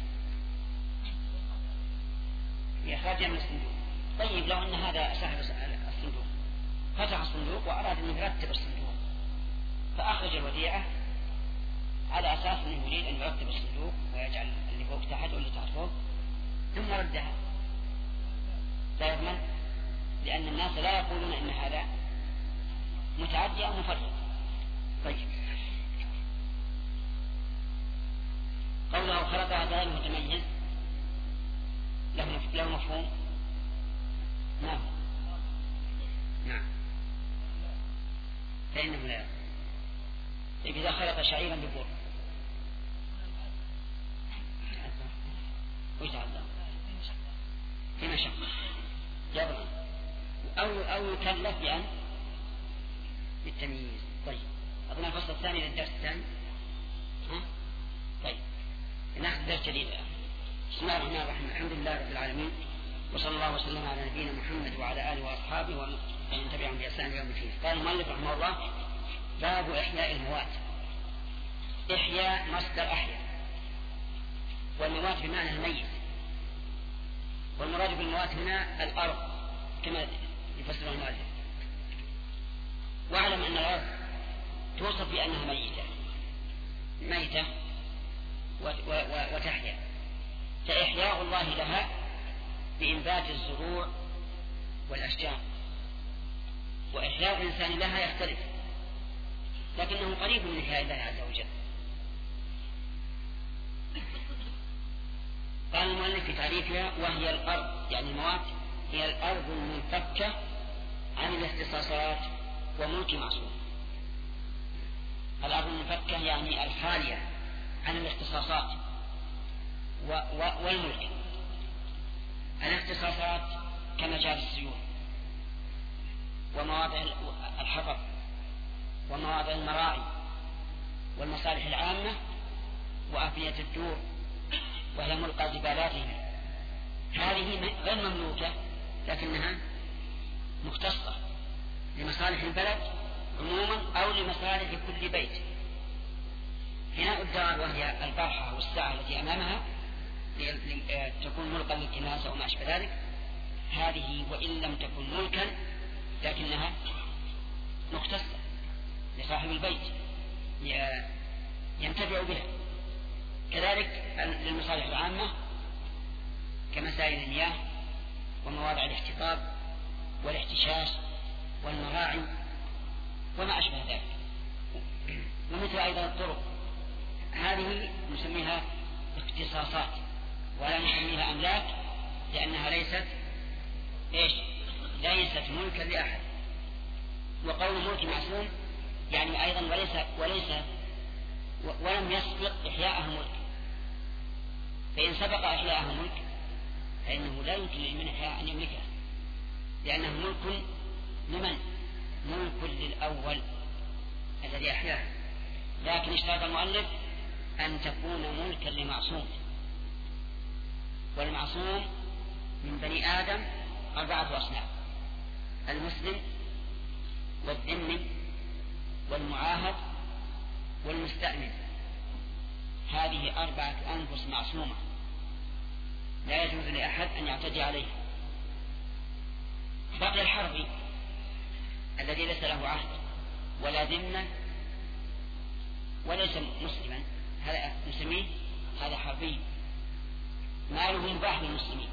بإخراجها من الصندوق. طيب لو أن هذا صاحب الصندوق فتح الصندوق وأراد أن يرتب الصندوق فأخرج الوديعة على أساس أنه يريد أن يرتب الصندوق ويجعل اللي فوق تحت واللي تحت فوق ثم ردها، لا يضمن، لأن الناس لا يقولون إن هذا متعدي أو مفرط. طيب قوله خلطها غير متميز له مفهوم؟ نعم. نعم. فإنه لا. طيب إذا خلط شعيرا ببر وش تعذر؟ في مشقة يضمن أو يكلف بأن بالتمييز. طيب أظن الفصل الثاني للدرس الثاني. طيب ناخذ درس جديد. بسم الله الرحمن الرحيم. الحمد لله رب العالمين وصلى الله وسلم على نبينا محمد وعلى آله وأصحابه ومن تبعهم بإحسان يوم الدين. قال المؤلف رحمه الله باب إحياء الموات. إحياء مصدر أحياء، والموات بمعنى الميت، والمراد بالموات هنا الأرض كما يفسره المؤلف. واعلم أن الأرض توصف بأنها ميتة وتحيا، فإحياء الله لها بإنبات الزروع والأشجار، وإحياء الإنسان لها يختلف، لكنه قريب من إحياء الله عز وجل. قال المؤلف في تعريفها وهي الأرض، يعني الموات هي الأرض المنفكة عن الاختصاصات وملك معصوم. الأرض المنفكة يعني الخالية عن الاختصاصات والملك. الاختصاصات كمجال السيول ومواضع الحفر ومواضع المراعي والمصالح العامة وأفنية الدور وهي ملقى زبالاتهم، هذه غير مملوكة لكنها مختصة لمصالح البلد عموما أو لمصالح كل بيت. بناء الدار وهي البرحة والساعة التي أمامها تكون ملقا للكناسة وما أشبه ذلك، هذه وإن لم تكن ملكا لكنها مختصة لصاحب البيت ينتفع بها. كذلك للمصالح العامة كمسائل المياه ومواضع الاحتطاب والاحتشاش والمراعي وما أشبه ذلك، ومثل أيضا الطرق، هذه نسميها اختصاصات ولا نسميها أملاك، لأنها ليست ملكا لأحد. وقول ملك معصوم يعني أيضا ولم يسبق إحياءها ملك، فإن سبق إحياءها ملك فإنه لا يمكن لمن إحياء أن يملكها، لأنه ملك لمن؟ ملك للأول الذي أحياها، لكن اشترط المؤلف أن تكون ملكا لمعصوم. والمعصوم من بني آدم 4 أصناف: المسلم والذمي والمعاهد والمستأمن. هذه 4 أنفس معصومة لا يجوز لأحد أن يعتدي عليها. بقي الحربي الذي ليس له عهد ولا ذمة وليس مسلما، هذا نسميه هذا حربي، ماله مباح للمسلمين.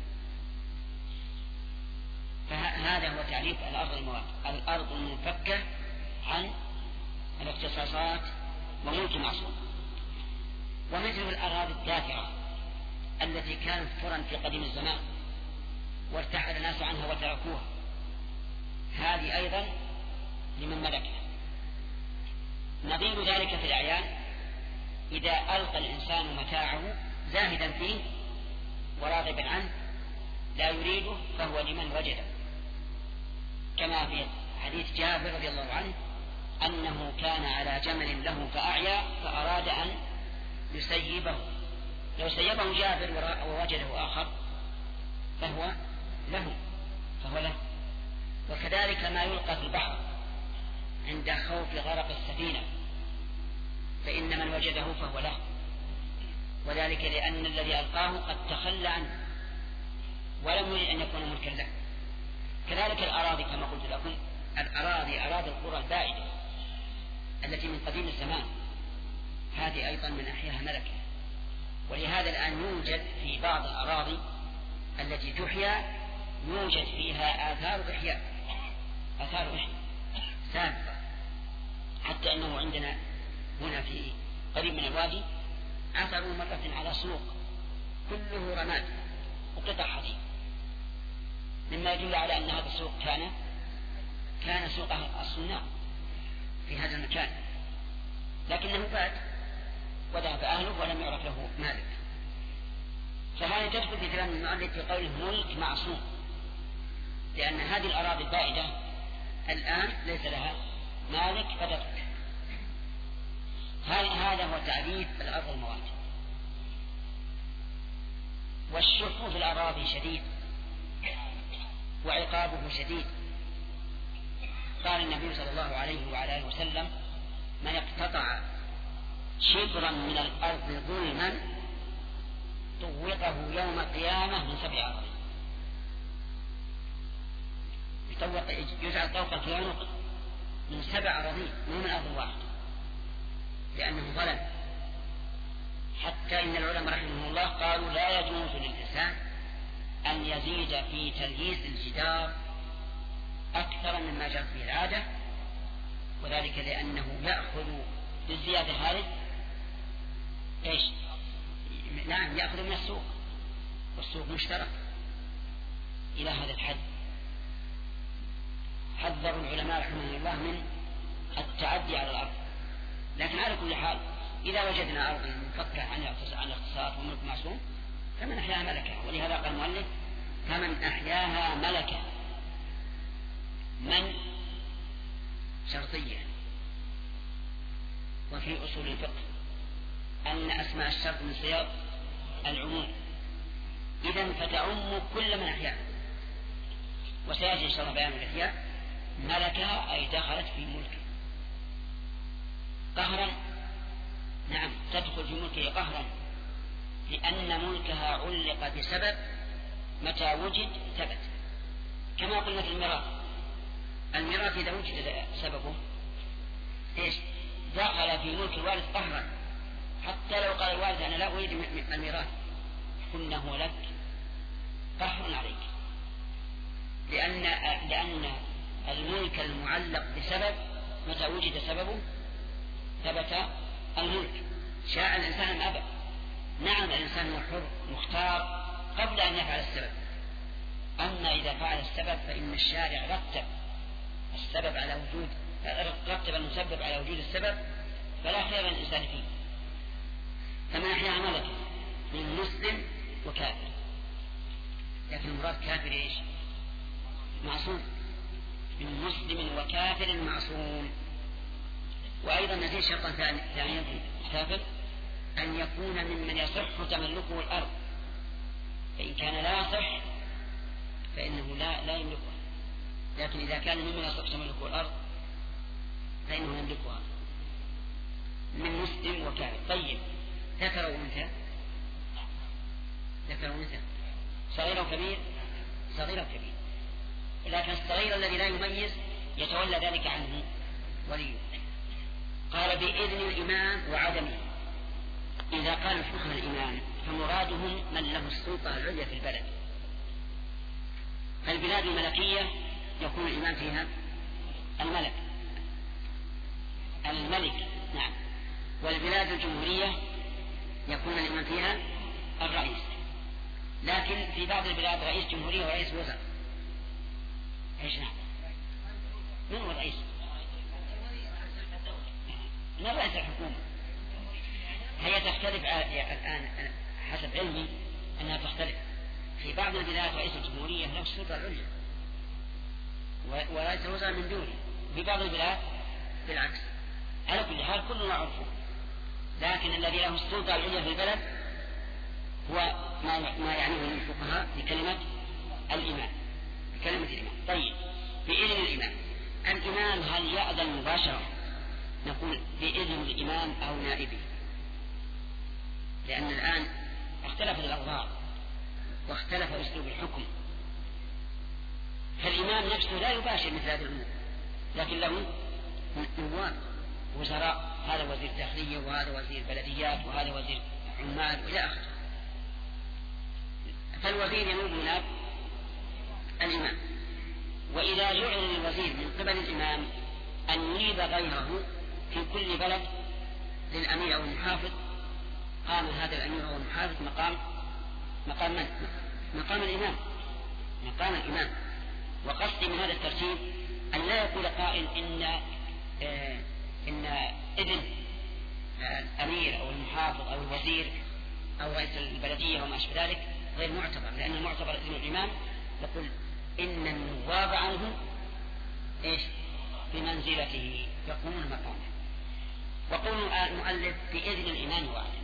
فهذا هو تعريف الأرض الموات، الأرض المنفكة عن الاختصاصات وملك معصوم. ومثل الأراضي الدافعة التي كانت قرى في قديم الزمان وارتحل الناس عنها وتركوها، هذه أيضا لمن ملكها. نظير ذلك في الأعيان، إذا ألقى الإنسان متاعه زاهدا فيه وراغبا عنه لا يريده فهو لمن وجده، كما في حديث جابر رضي الله عنه أنه كان على جمل له فأعيا فأراد أن يسيبه، لو سيبه جابر ووجده آخر فهو له. وكذلك ما يلقى في البحر عند خوف غرق السفينة فإن من وجده فهو له، وذلك لأن الذي ألقاه قد تخلى عنه ولم يريد أن يكون ملكا له. كذلك الأراضي كما قلت لكم، أراضي القرى البائدة التي من قديم الزمان، هذه أيضا من أحياها ملكة. ولهذا الآن يوجد في بعض الأراضي التي تحيا يوجد فيها آثار إحياء سابقة، حتى أنه عندنا هنا في قريب من الوادي عثروا مرة على سوق كله رماد وقطع حديد، مما يدل على أن هذا السوق كان سوق الصناع في هذا المكان، لكنه بات وذهب أهله ولم يعرف له مالك. فهذه تدخل في كلام المؤلف في قوله ملك معصوم، لأن هذه الأراضي البائدة الآن ليس لها مالك فتترك. هذا هو تعريف الأرض الموات. والشح في الأراضي شديد وعقابه شديد. قال النبي صلى الله عليه وعلى آله وسلم: من اقتطع شبرا من الأرض ظلما طوقه يوم القيامة من 7 أراضين. يجعل طوقا في عنق من 7 أراضين مو من أرض واحد، لأنه ظلم. حتى إن العلماء رحمهم الله قالوا لا يجوز للإنسان أن يزيد في تلييس الجدار أكثر مما جرت به العادة، وذلك لأنه يأخذ بالزيادة هذه نعم يأخذ من السوق، والسوق مشترك إلى هذا الحد. حذر العلماء رحمهم الله من التعدي على الأرض. لكن على كل حال إذا وجدنا أرض منفكة عن الاختصاص وملك معصوم فمن أحياها ملكة. ولهذا قال المؤلف: فمن أحياها ملكة. من شرطية، وفي أصول الفقه أن أسماء الشرط من صيغ العموم، إذن فتعم كل من أحياها. وسيأتي إن شاء الله بيان الإحياء. ملكها أي دخلت في ملكه قهرا، نعم تدخل في ملكه قهرا، لأن ملكها علق بسبب متى وجد ثبت، كما قلنا في الميراث إذا وجد سببه دخل في ملك الوارث قهرا. حتى لو قال الوارث أنا لا أريد الميراث قلنا هو لك قهر عليك، لأن الملك المعلق بسبب متى وجد سببه ثبت الملك، شاء الإنسان أم أبى. نعم الإنسان حر مختار قبل أن يفعل السبب، أما إذا فعل السبب فإن الشارع رتب المسبب على وجود السبب، فلا خير الإنسان فيه. فمن أحياها ملكة من مسلم وكافر، لكن المراد كافر معصوم، من مسلم وكافر معصوم. وأيضا نزيد شرطا ثانيا في الكافر أن يكون ممن يصح تملكه الأرض، فإن كان لا يصح فإنه لا يملكها، لكن إذا كان ممن يصح تملكه الأرض فإنه يملكها. من مسلم وكافر. طيب ذكر وأنثى، ذكر وأنثى، صغير وكبير، صغير وكبير، لكن الصغير الذي لا يميز يتولى ذلك عنه وليه. قال بإذن الإمام وعدمه. إذا قال الحكم الإمام فمرادهم من له السلطة العليا في البلد. فالبلاد الملكية يكون الإمام فيها الملك، نعم. والبلاد الجمهورية يكون الإمام فيها الرئيس. لكن في بعض البلاد رئيس جمهورية ورئيس وزراء. ايش نعم؟ من هو الرئيس؟ من رئيس الحكومة؟ هي تختلف الآن حسب علمي أنها تختلف. في بعض البلاد رئيس الجمهورية له السلطة العليا ورئيس الوزراء من دونه. في بعض البلاد بالعكس. على كل حال كلنا نعرفه. لكن الذي له السلطة العليا في البلد هو ما يعنيه من الفقهاء بكلمة الإمام. طيب بإذن الإمام. الإمام هل يأذن مباشرة؟ نقول بإذن الإمام أو نائبه، لأن الآن اختلفت الأوضاع واختلف أسلوب الحكم. فالإمام نفسه لا يباشر مثل هذه الأمور، لكن له نواب وزراء، هذا وزير داخلية وهذا وزير بلديات وهذا وزير عمال وإلى آخره. فالوزير ينوب نائب الإمام. وإذا جعل الوزير من قبل الإمام أن ينيب غيره في كل بلد للأمير أو المحافظ، قام هذا الأمير أو المحافظ مقام من؟ مقام الإمام. وقصدي من هذا الترتيب أن لا يقول قائل إن إذن الأمير أو المحافظ أو الوزير أو رئيس البلدية وما أشبه ذلك غير معتبر، لأن المعتبر إذن الإمام. يقول إن النواب عنه بمنزلته يقومون مقامه. وقول المؤلف بإذن الإمام وعدمه.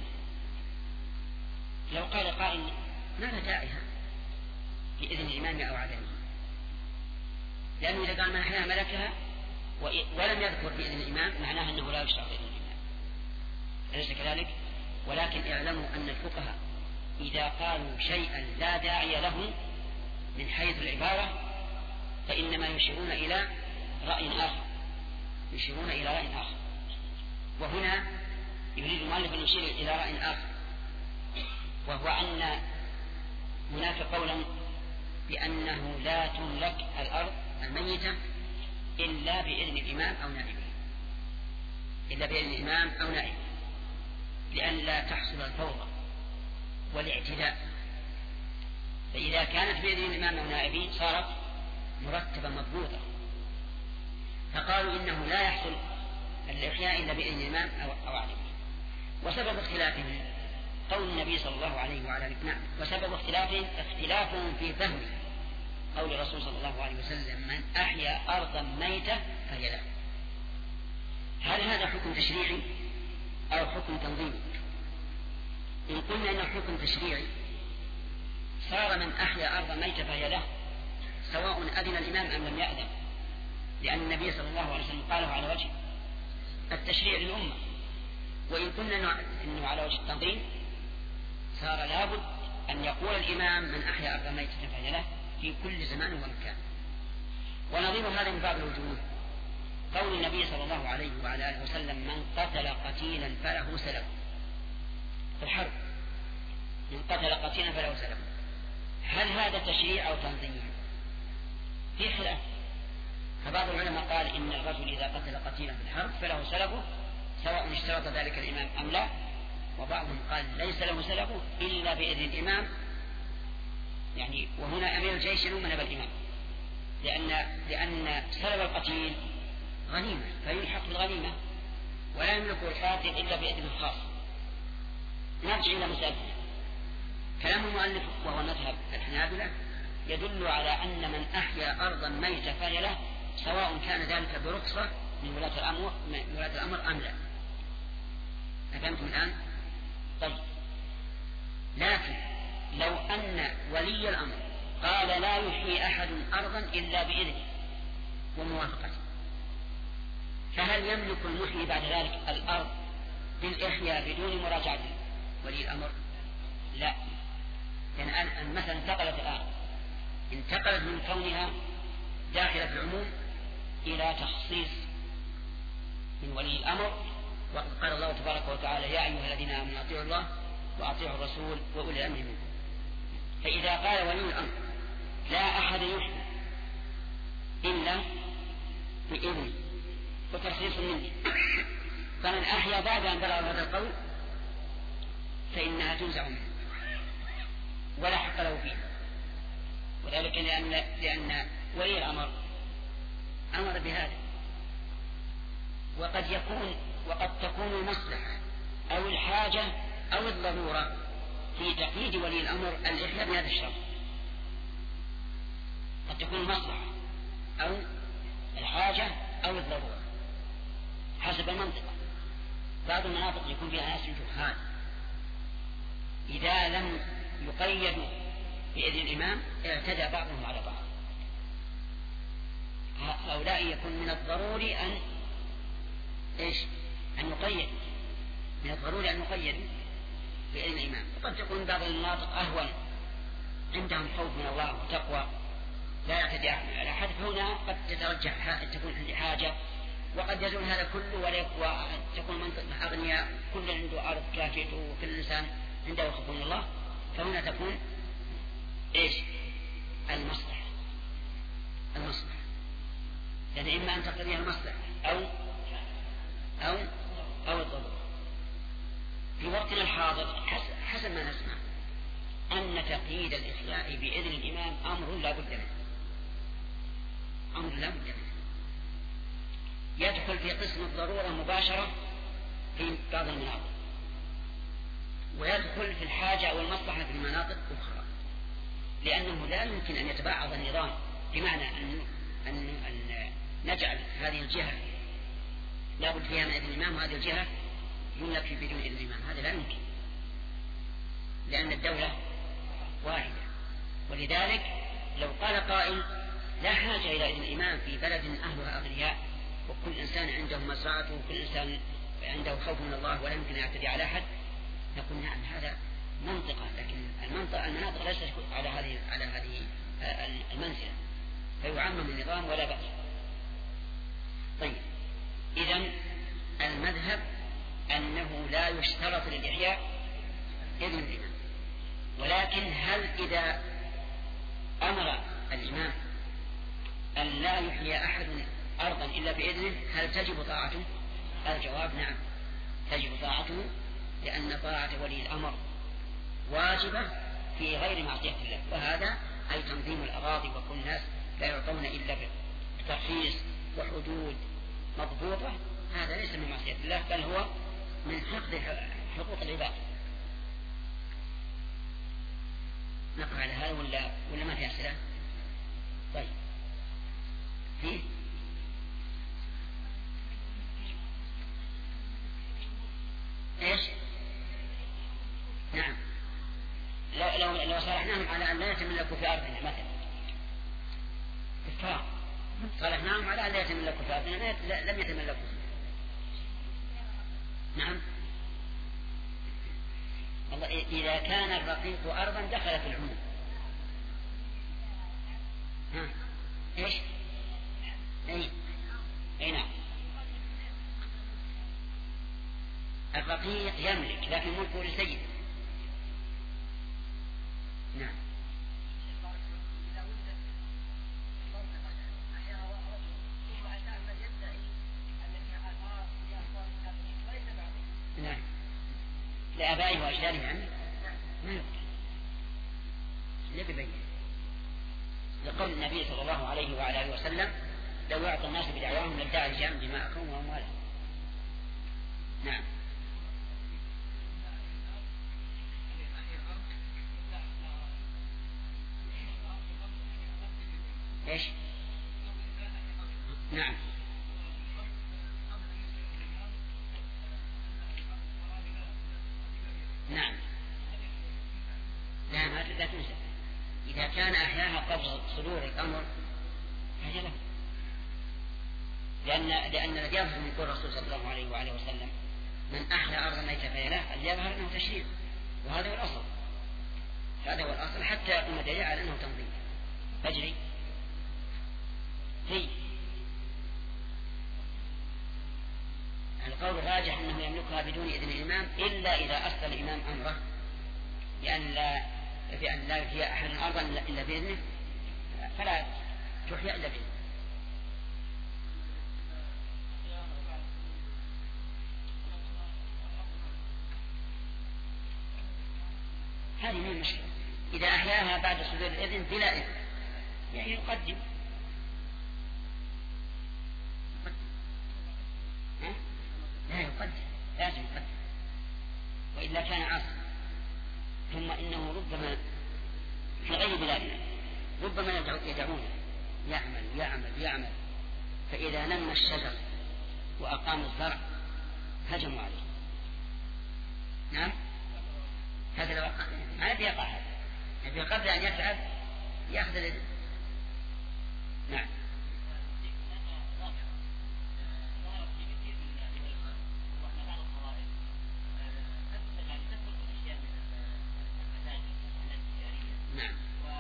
لو قال قائل ماذا داعيها بإذن الإمام أو عدمه؟ لأنه إذا قال من أحياها ملكها ولم يذكر بإذن الإمام معناه أنه لا يشرع بإذن الإمام، أليس كذلك؟ ولكن اعلموا أن الفقهاء إذا قالوا شيئا لا داعي له من حيث العبارة فإنما يشيرون إلى رأي آخر. وهنا يريد المؤلف أن يشير إلى رأي آخر، وهو أن هناك قولا بأنه لا تملك الأرض الميتة إلا بإذن الإمام أو نائبه، لأن لا تحصل الفوضى والاعتداء. فإذا كانت بإذن الإمام أو نائبه صارت مرتبة مضبوطة. فقالوا إنه لا يحصل الإحياء إلا بإذن الإمام أو عدمه. وسبب اختلافهم قول النبي صلى الله عليه وعلى آله وسبب اختلافهم في فهم قول الرسول صلى الله عليه وسلم من أحيا أرضا ميتة فهي له. هل هذا حكم تشريعي أو حكم تنظيمي؟ إن قلنا إنه حكم تشريعي صار من أحيا أرضا ميتة فهي له سواء أذن الإمام أم لم يأذن، لأن النبي صلى الله عليه وسلم قاله على وجه التشريع للأمة. وإن قلنا إنه على وجه التنظيم صار لابد أن يقول الإمام من أحيا أرضا ميتة فهي له في كل زمان ومكان. ونظير هذا من بعض الوجوه قول النبي صلى الله عليه وعلى آله وسلم من قتل قتيلا فله سلب في الحرب، من قتل قتيلا فله سلب. هل هذا تشريع أو تنظيم؟ في خلاف. فبعض العلماء قال إن الرجل إذا قتل قتيلا في الحرب فله سلبه سواء اشترط ذلك الإمام أم لا. وبعضهم قال ليس له سلبه إلا بإذن الإمام، يعني وهنا أمير الجيش يؤمن بالإمام، لأن سلب القتيل غنيمة فيلحق بالغنيمة ولا يملك القاتل إلا بإذن خاص. نرجع إلى مسألة كلام المؤلف وهو مذهب الحنابلة يدل على أن من أحيا أرضا ميتة فهي له سواء كان ذلك برخصة من ولاة الأمر أم لا. أفهمتم الآن؟ طيب، لكن لو أن ولي الأمر قال لا يحيي أحد أرضا إلا بإذنه وموافقته، فهل يملك المحيي بعد ذلك الأرض بالإحياء بدون مراجعته ولي الأمر؟ لا، لأن مثلا انتقلت الآن، انتقلت من كونها داخلة في العموم إلى تخصيص من ولي الأمر. وقد قال الله تبارك وتعالى: يا أيها الذين آمنوا أطيعوا الله وأطيعوا الرسول وأولي الأمر منكم. فإذا قال ولي الأمر: لا أحد يحيي إلا بإذنه وتخصيص مني، فمن أحيا بعد أن بلغ هذا القول فإنها تنزع منه ولا حق له فيها. وذلك لأن ولي الأمر أمر بهذا. وقد تكون المصلحة أو الحاجة أو الضرورة في تقييد ولي الأمر الإحياء بهذا الشرط. قد تكون المصلحة أو الحاجة أو الضرورة حسب المنطقة. بعض المناطق يكون فيها ناس جهال، إذا لم يقيدوا بإذن الإمام اعتدى بعضهم على بعض. هؤلاء يكون من الضروري أن نقيد، من الضروري أن نقيد بإذن الإمام. وقد تكون بعض المناطق أهون، عندهم خوف من الله وتقوى لا يعتدي على أحد، فهنا قد تترجح تكون عندي حاجة. وقد يزول هذا كله وتكون منطقة أغنياء، كل عنده أرض كافيته وكل إنسان عنده خوف من الله، فهنا تكون المصلحة. يعني إما أن تقتضيها المصلحة أو الضرورة. في وقتنا الحاضر حسب ما نسمع أن تقييد الإحياء بإذن الإمام أمر لا بد منه، يدخل في قسم الضرورة مباشرة في بعض المناطق، ويدخل في الحاجة أو المصلحة في المناطق أخرى، لأنه لا يمكن أن يتبعض النظام، بمعنى أن نجعل هذه الجهة لا بد فيها من إذن الإمام وهذه الجهة يملك بدون إذن الإمام. هذا لا يمكن، لأن الدولة واحدة. ولذلك لو قال قائل: لا حاجة إلى إذن الإمام في بلد أهلها أغنياء وكل إنسان عنده مزرعته وكل إنسان عنده خوف من الله ولا يمكن أن يعتدي على أحد، نقول نعم هذا منطقة، لكن المناطق ليست على هذه المنزلة، فيعمم النظام ولا بأس. طيب، إذن المذهب أنه لا يشترط للإحياء إذن الإمام، ولكن هل إذا أمر الإمام أن لا يحيي أحد أرضا إلا بإذنه هل تجب طاعته؟ الجواب نعم، تجب طاعته، لأن طاعة ولي الأمر واجبة في غير معصية الله. وهذا أي تنظيم الأراضي، وكل الناس لا يعطون إلا بترخيص وحدود مضبوطة، هذا ليس من معصية الله، بل هو من حفظ حقوق العباد. نقرأ على هذا ولا ما في أسئلة؟ طيب، فيه نعم، لو صالحناهم على أن لا يتملكوا في أرضنا مثلا كفار، صالحناهم على أن لا يتملكوا في أرضنا لم يتملكوا فيه. نعم، والله إذا كان الرقيق أرضا دخل في العموم. أي نعم، الرقيق يملك لكن ملكه لسيده. نعم، نعم، لآبائه وأجداده عنه ما يمكن، لا ببين. لقول النبي صلى الله عليه وعلى آله وسلم: لو يعطى الناس بدعواهم لادعى رجال دماءهم وأموالهم. نعم، نعم، نعم، لا تنسى. إذا كان أحياها قبل صدور الأمر فهي له، لأن الذي يظهر من قول الرسول صلى الله عليه وآله وسلم: من أحيا أرضا ميتة فهي له، الذي يظهر أنه تشريع، وهذا هو الأصل، هذا هو الأصل، حتى يقوم دليل على أنه تنظيم. فجري هي القول الراجح أنه يملكها بدون إذن الإمام إلا إذا أصدر الإمام أمره بأن لا يحيي أحد أرضا إلا بإذنه، فلا تحيى إلا بإذنه. هذه من المشكلة، إذا أحياها بعد صدور الإذن بلا إذن يعني يقدم. لا يقدم، لازم يقدم، وإلا كان عاصي. ثم إنه ربما في غير بلادنا ربما يدعون يعمل، فإذا نمى الشجر وأقاموا الزرع هجموا عليه. نعم، هذا لو ما نبي يقع، هذا نبي قبل أن يتعب يأخذ الإذن. نعم. نعم.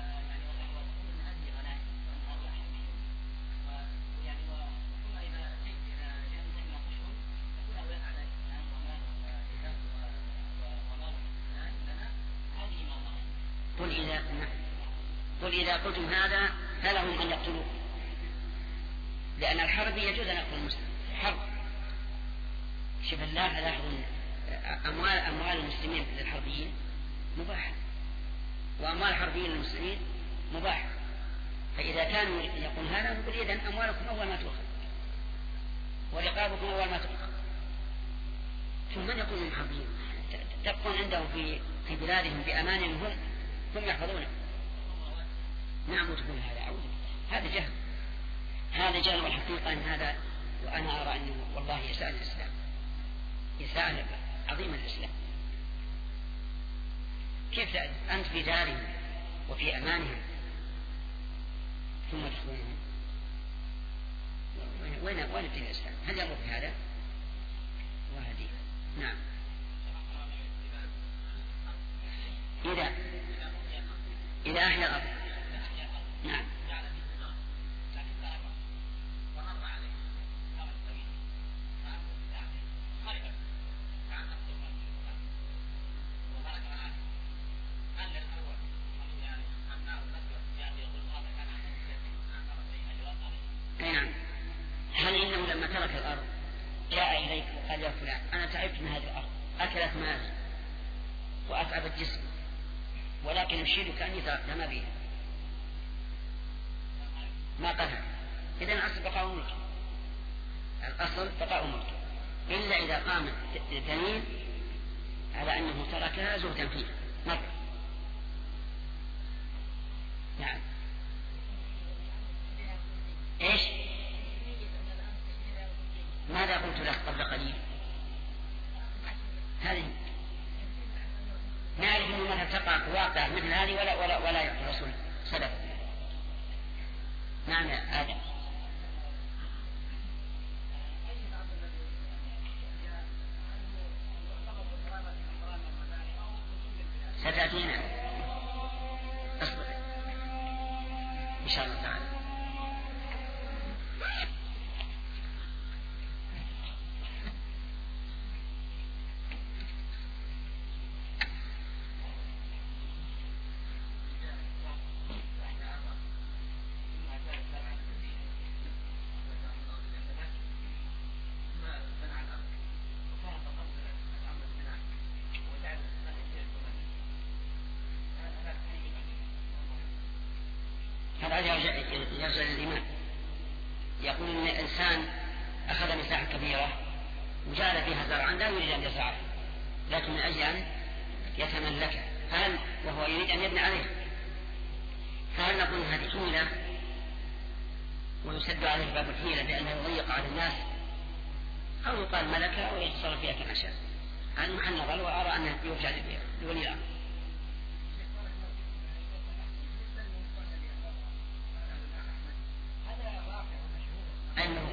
قل إذا قلتم هذا فلهم أن يقتلوه، لأن الحرب يجوز أن يقتل المسلم حرب. شوف الله لاحظوا أموال المسلمين للحربيين مباحة، وأموال الحربيين للمسلمين مباحة. فإذا كانوا يقول هذا نقول إذن أموالكم أول ما تؤخذ ورقابكم أول ما تؤخذ. ثم من يقول المحربين تبقون عندهم في بلادهم بأمانهم هم يحفظونه. نعم، وتقول هذا أعوذ، هذا جهل والحقيقة أن هذا، وأنا أرى أنه والله يساء الإسلام، يساء عظيم الإسلام. كيف أنت في دارهم وفي أمانهم ثم تخونهم؟ وين في الإسلام؟ هل يمر في هذا؟ وهدي. نعم. إذا أحيا الأرض. نعم. نعم. هل إنه لما ترك الأرض جاء إليك وقال يا فلان أنا تعبت من هذه الأرض، أكلت مالي وأتعبت جسمي، ولكن أشهدك أني تركتها ما بيها، ما قتل، إذن الأصل بقاء ملكه، الأصل بقاء ملكه، إلا إذا قام الدليل على أنه تركها زهدا فيها مرة. نعم. إيش؟ ماذا قلت لك قبل قليل؟ هذه نعرف أنه مثل تقع واقع مثل هذه ولا يعطي الرسول صدق. نعم يا آدم. ستأتينا اصبر إن شاء الله تعالى. يرجع للإمام يقول إن الإنسان أخذ مساحة كبيرة وجعل فيها زرعا لا يريد أن يزرعه، لكن من أجل أن يتملكه، فهل وهو يريد أن يبني عليه، فهل نقول هذه حيلة ويسد عليه باب الحيلة لأنه يضيق على الناس، أو يقال ملكه ويتصرف فيها كما شاء؟ هذا محل نظر، وأرى أنه يرجع لولي الأمر. أنه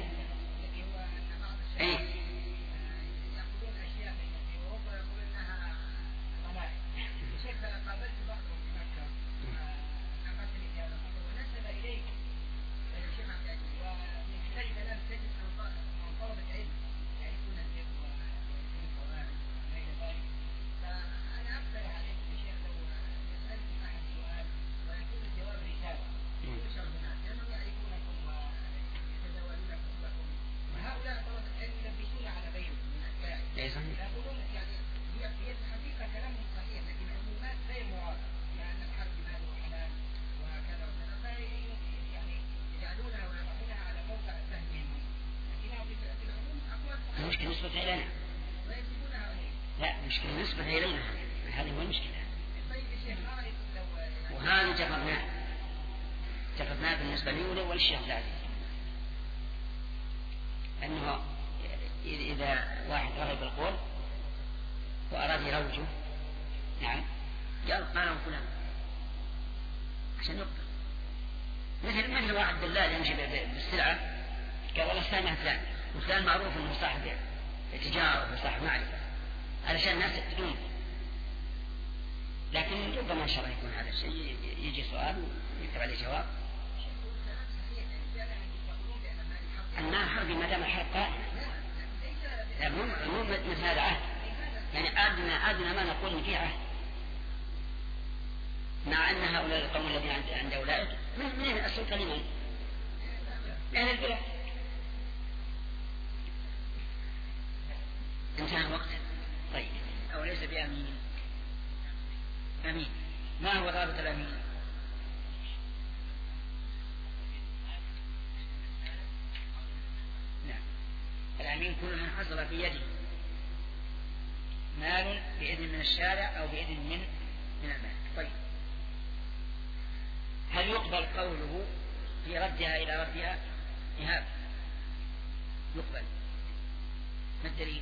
صحيح. يقولون يعني هي الحقيقة كلام صحيح، لكن العمومات غير مرادة، يعني الحرب بمال وحلال وكذا وكذا، يعني يجعلونها ويضعونها على موقع فهمهم، لكنها في العموم أقوال صحيحة. المشكلة نسبة إلينا. ويجيبونها عليه. لا، المشكلة نسبة إلينا، هذه هو المشكلة. طيب الشيخ ما رأيكم لو وهذا جربناه بالنسبة لي والشيخ العزيز، أنه إذا واحد رغب بالقول وأراد يروجه، نعم، قاله فلان عشان يقبل. مثل واحد دلال يمشي بالسلعة قال والله سامع فلان، وفلان معروف أنه صاحب تجارة وصاحب معرفة، علشان الناس تدوم. لكن ربما إن شاء الله يكون هذا الشيء يجي سؤال ويكتب عليه جواب. أنها حرب ما دام الحرب قائمة، مو مثل هذا عهد، يعني أدنى ما نقول إن فيه عهد، مع أن هؤلاء القوم الذين عند أولئك من السلطة لمن؟ أهل البلاد. انتهى الوقت. طيب، أو ليس بأمين. أمين، ما هو ضابط الأمين؟ نعم، الأمين كل من حصل في يده مال بإذن من الشارع أو بإذن من المال. طيب، هل يقبل قوله في ردها إلى ربها إهاب؟ يقبل. ما الدليل؟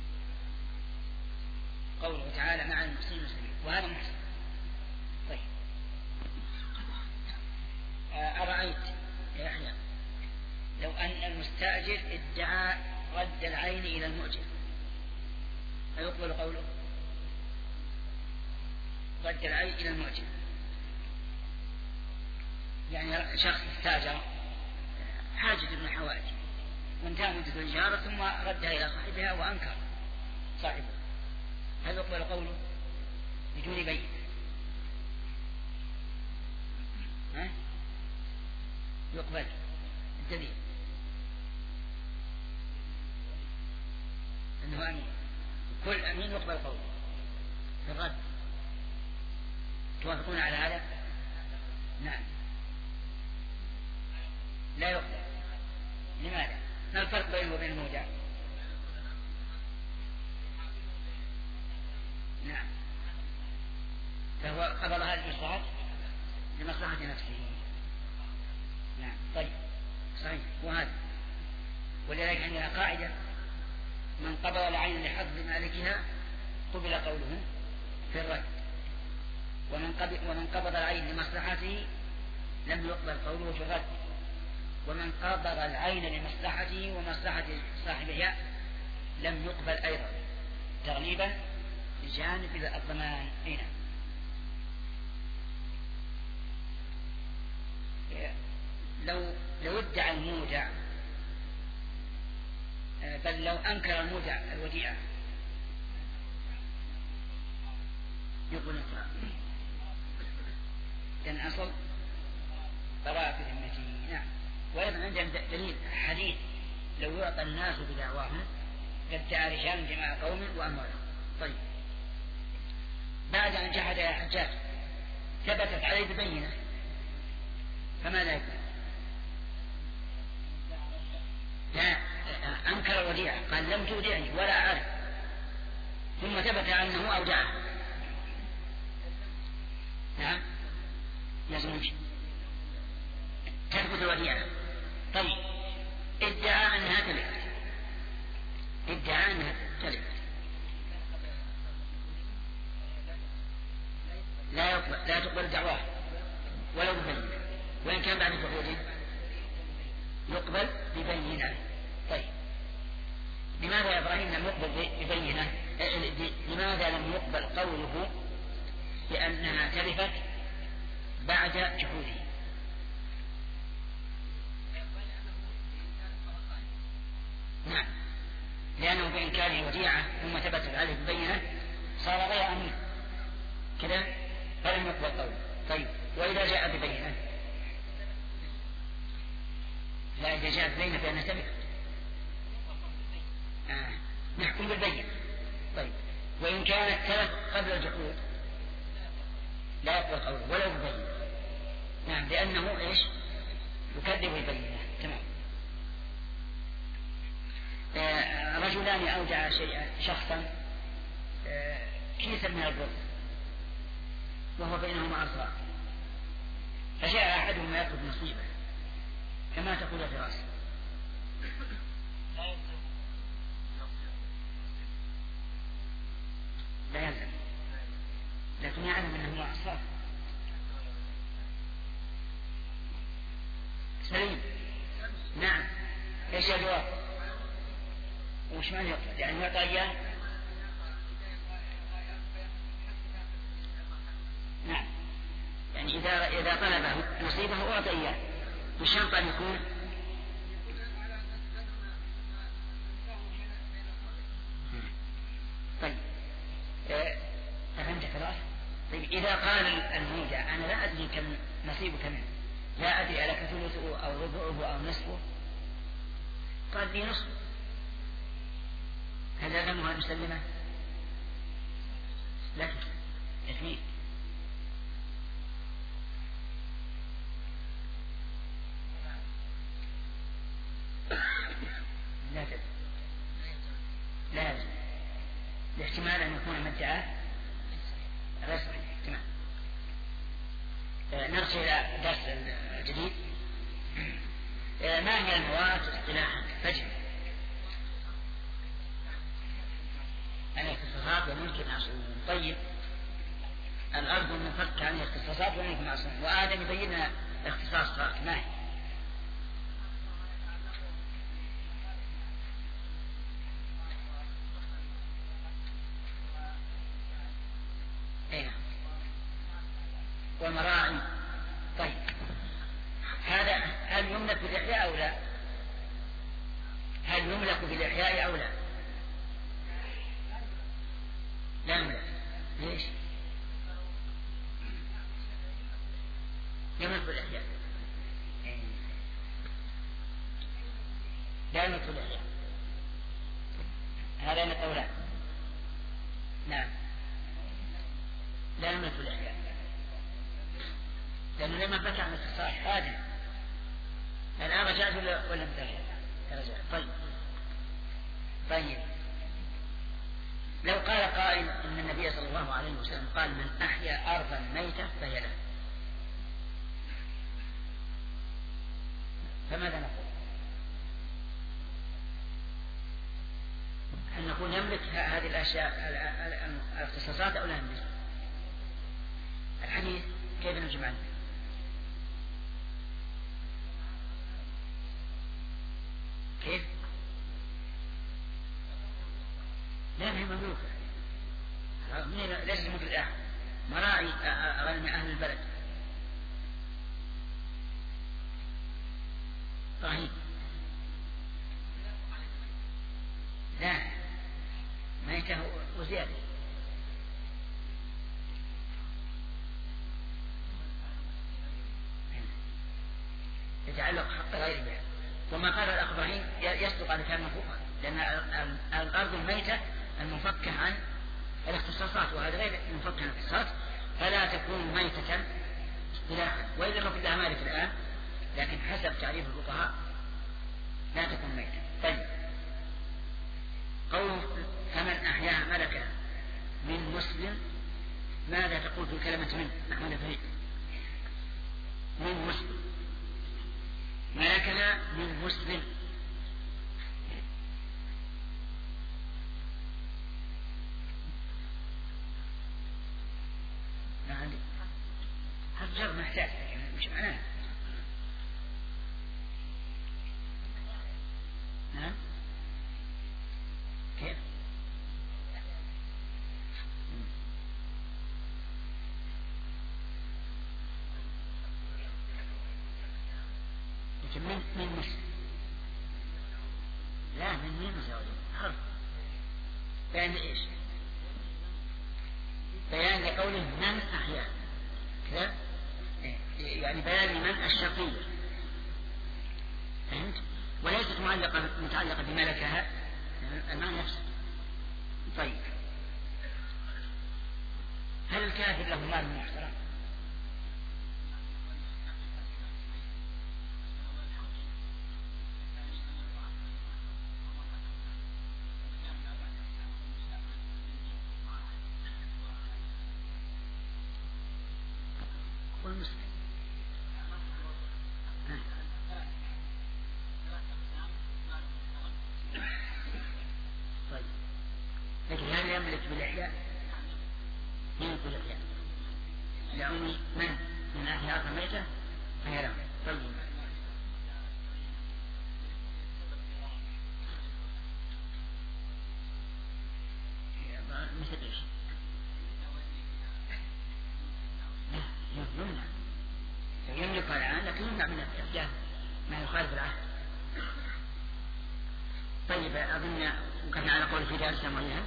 قوله تعالى مع المحسنين المسلمين، وهذا محسن. طيب، أرأيت يا يحيى لو أن المستأجر ادعى رد العين إلى المؤجر، أيقبل قوله رد العين إلى المؤجر؟ يعني شخص استاجر حاجة من الحوائج وانتهى مدة الإجارة ثم ردها إلى صاحبها وأنكر صاحبه، هل يقبل قوله بدون بين؟ يقبل. الدليل أنه أمين، كل أمين يقبل قوله في الرد. توافقون على هذا؟ نعم، لا يقبل. لماذا؟ ما الفرق بينه وبين المودع؟ نعم، فهو قبل هذه المصلحة لمصلحة نفسه. نعم، طيب، صحيح. وهذا ولذلك عندنا قاعدة: من قبض العين لحظ مالكها قبل قوله في الرد، ومن قبض العين لمصلحته لم يقبل قوله في الرد، ومن قبض العين لمصلحته ومصلحة صاحبها لم يقبل أيضا، تغليبا لجانب الضمان. هنا لو ادعى المودع، بل لو أنكر المودع الوديعة يقول القرآن لأن أصل براءة ذمته. نعم، وأيضا عندنا دليل حديث: لو يعطى الناس بدعواهم لادعى رجال دماء قوم وأموالهم. طيب، بعد أن جحد يا حجاج ثبتت عليه ببينة، فماذا يكون؟ لا، أنكر الوديعة، قال لم تودعني ولا أعرف، ثم ثبت أنه أودعه. نعم، يزمج تثبت الوديعة. طيب، ادعى أنها تلفت، لا تقبل دعواه ولو ببينة، وإن كان بعد الخروج يقبل ببينة. طيب، لماذا يا إبراهيم لم يقبل ببينة؟ لماذا لم يقبل قوله بأنها تلفت بعد جحوده؟ نعم، لأنه بإنكاره وديعة ثم ثبتت عليه ببينة صار غير أمين كذا، فلم يقبل قوله. طيب، وإذا جاء ببينة؟ لا، إذا جاء ببينة بأنها تلفت نحكم بالبينة. طيب وإن كانت تلف قبل الجحود لا يقبل قوله ولو ببينة. نعم لأنه إيش يكذب البينة. تمام. رجلان أودع شخصا كيسا من البر وهو بينهما أصغر، فجاء أحدهما يطلب نصيبه كما تقول فراس، لا يلزم، لكن يعلم أنه أصغر. سليم. نعم. ايش الجواب؟ وش معنى يقصد؟ يعني يعطى اياه؟ نعم يعني اذا طلبه نصيبه اعطى اياه بالشرط ان يكون طيب. فهمت خلاص؟ طيب اذا قال المودع انا لا ادري كم نصيبك منه، لا أدري ألك ثلثه أو ربعه أو نصفه، قال لي نصف، هل أدمها مسلمة؟ لا تثمين. لا يلزم لاحتمال أن يكون مدعاه غير صحيح. تمام. نرجع إلى درس الجديد. ما هي المواد اصطلاحا؟ فجر الاختصاصات وممكن معصوم. طيب الأرض المفكة عن الاختصاصات وممكن معصوم، وآدم يبين اختصاص ترك ما هي؟ والمراعي. طيب هذا هل يملك بالإحياء أو لا؟ هل يملك بالإحياء أو لا؟ لا يملك. ليش؟ يملك بالإحياء. لا يملك بالإحياء. هذا قولان. نعم لا يملك بالإحياء لأنه لما بكى عن الاختصاص آدم. الآن رجعت ولا رجعت؟ طيب لو قال قائل إن النبي صلى الله عليه وسلم قال من أحيا أرضا ميتة فهي له، فماذا نقول؟ هل نقول يملك هذه الأشياء الاختصاصات أو لا يملك؟ الحديث كيف نجمع عنه؟ كيف؟ لا هي مملوكة، ليس مثل الأحد مراعي غنم أهل البلد. صحيح. لا ميته وزيادة. يتعلق حق غير بها. وما قال الأخ إبراهيم يصدق على كلام فوق، لأن الأرض الميتة المفكة عن الاختصاصات، وهذا غير المفكة عن الاختصاصات، فلا تكون ميتة اصطلاحا، وإذا رفض لها مالك الآن، لكن حسب تعريف الفقهاء لا تكون ميتة. طيب قول فمن أحياها ملكا من مسلم، ماذا تقول في كلمة من؟ أحمد فريق من مسلم، ملكنا من مسلم. لا عندي حرف جر محتاج، مش معناه. نعم كيف؟ لكن من مسلم، لا من مساوي حرف بيان ايش؟ بيان لقوله من أحيا كذا، يعني بيان من الشرطية، فهمت؟ وليست متعلقة بملكها المعنى نفسه. طيب هل الكافر له مال محترم؟ والمسلم طيب، لكن هل يملك بالإحياء؟ يملك بالإحياء لأني من أحياء أرضا ميتة فهي له. طيب، مثل إيش؟ يمنع، يملك الآن لكن يمنع من الإحداث ما يخالف العهد. طيب، أظن وقفنا على قول في دار الإسلام وإياها.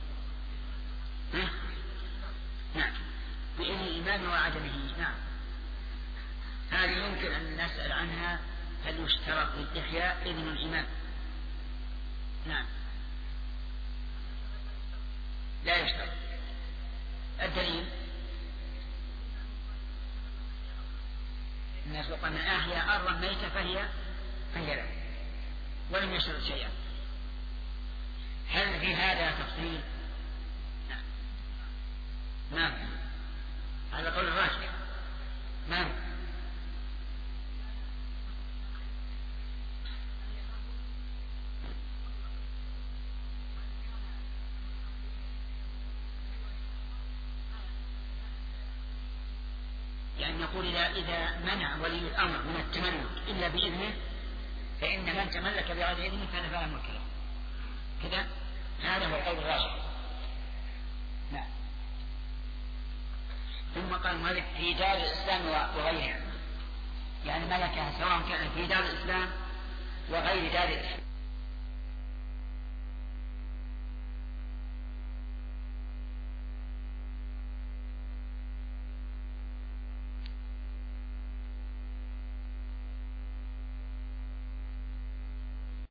نعم، بإذن الإمام وعدمه. نعم، هذه يمكن أن نسأل عنها، هل يشترط للإحياء إذن الإمام؟ نعم، لا يشترط. الدليل الناس وقال من أحيا أرضا ميتة فهي له ولم يشترط شيئا. هل في هذا تفصيل؟ نعم، على قول الراجح. نعم، يعني نقول إذا منع ولي الأمر من التملك إلا بإذنه فإن من تملك بغير إذنه كان فلا ملك له. كذا هذا هو القول الراجح. نعم. ثم قال ملك في دار الإسلام وغيرها، يعني ملكها سواء كان في دار الإسلام وغير دار الإسلام.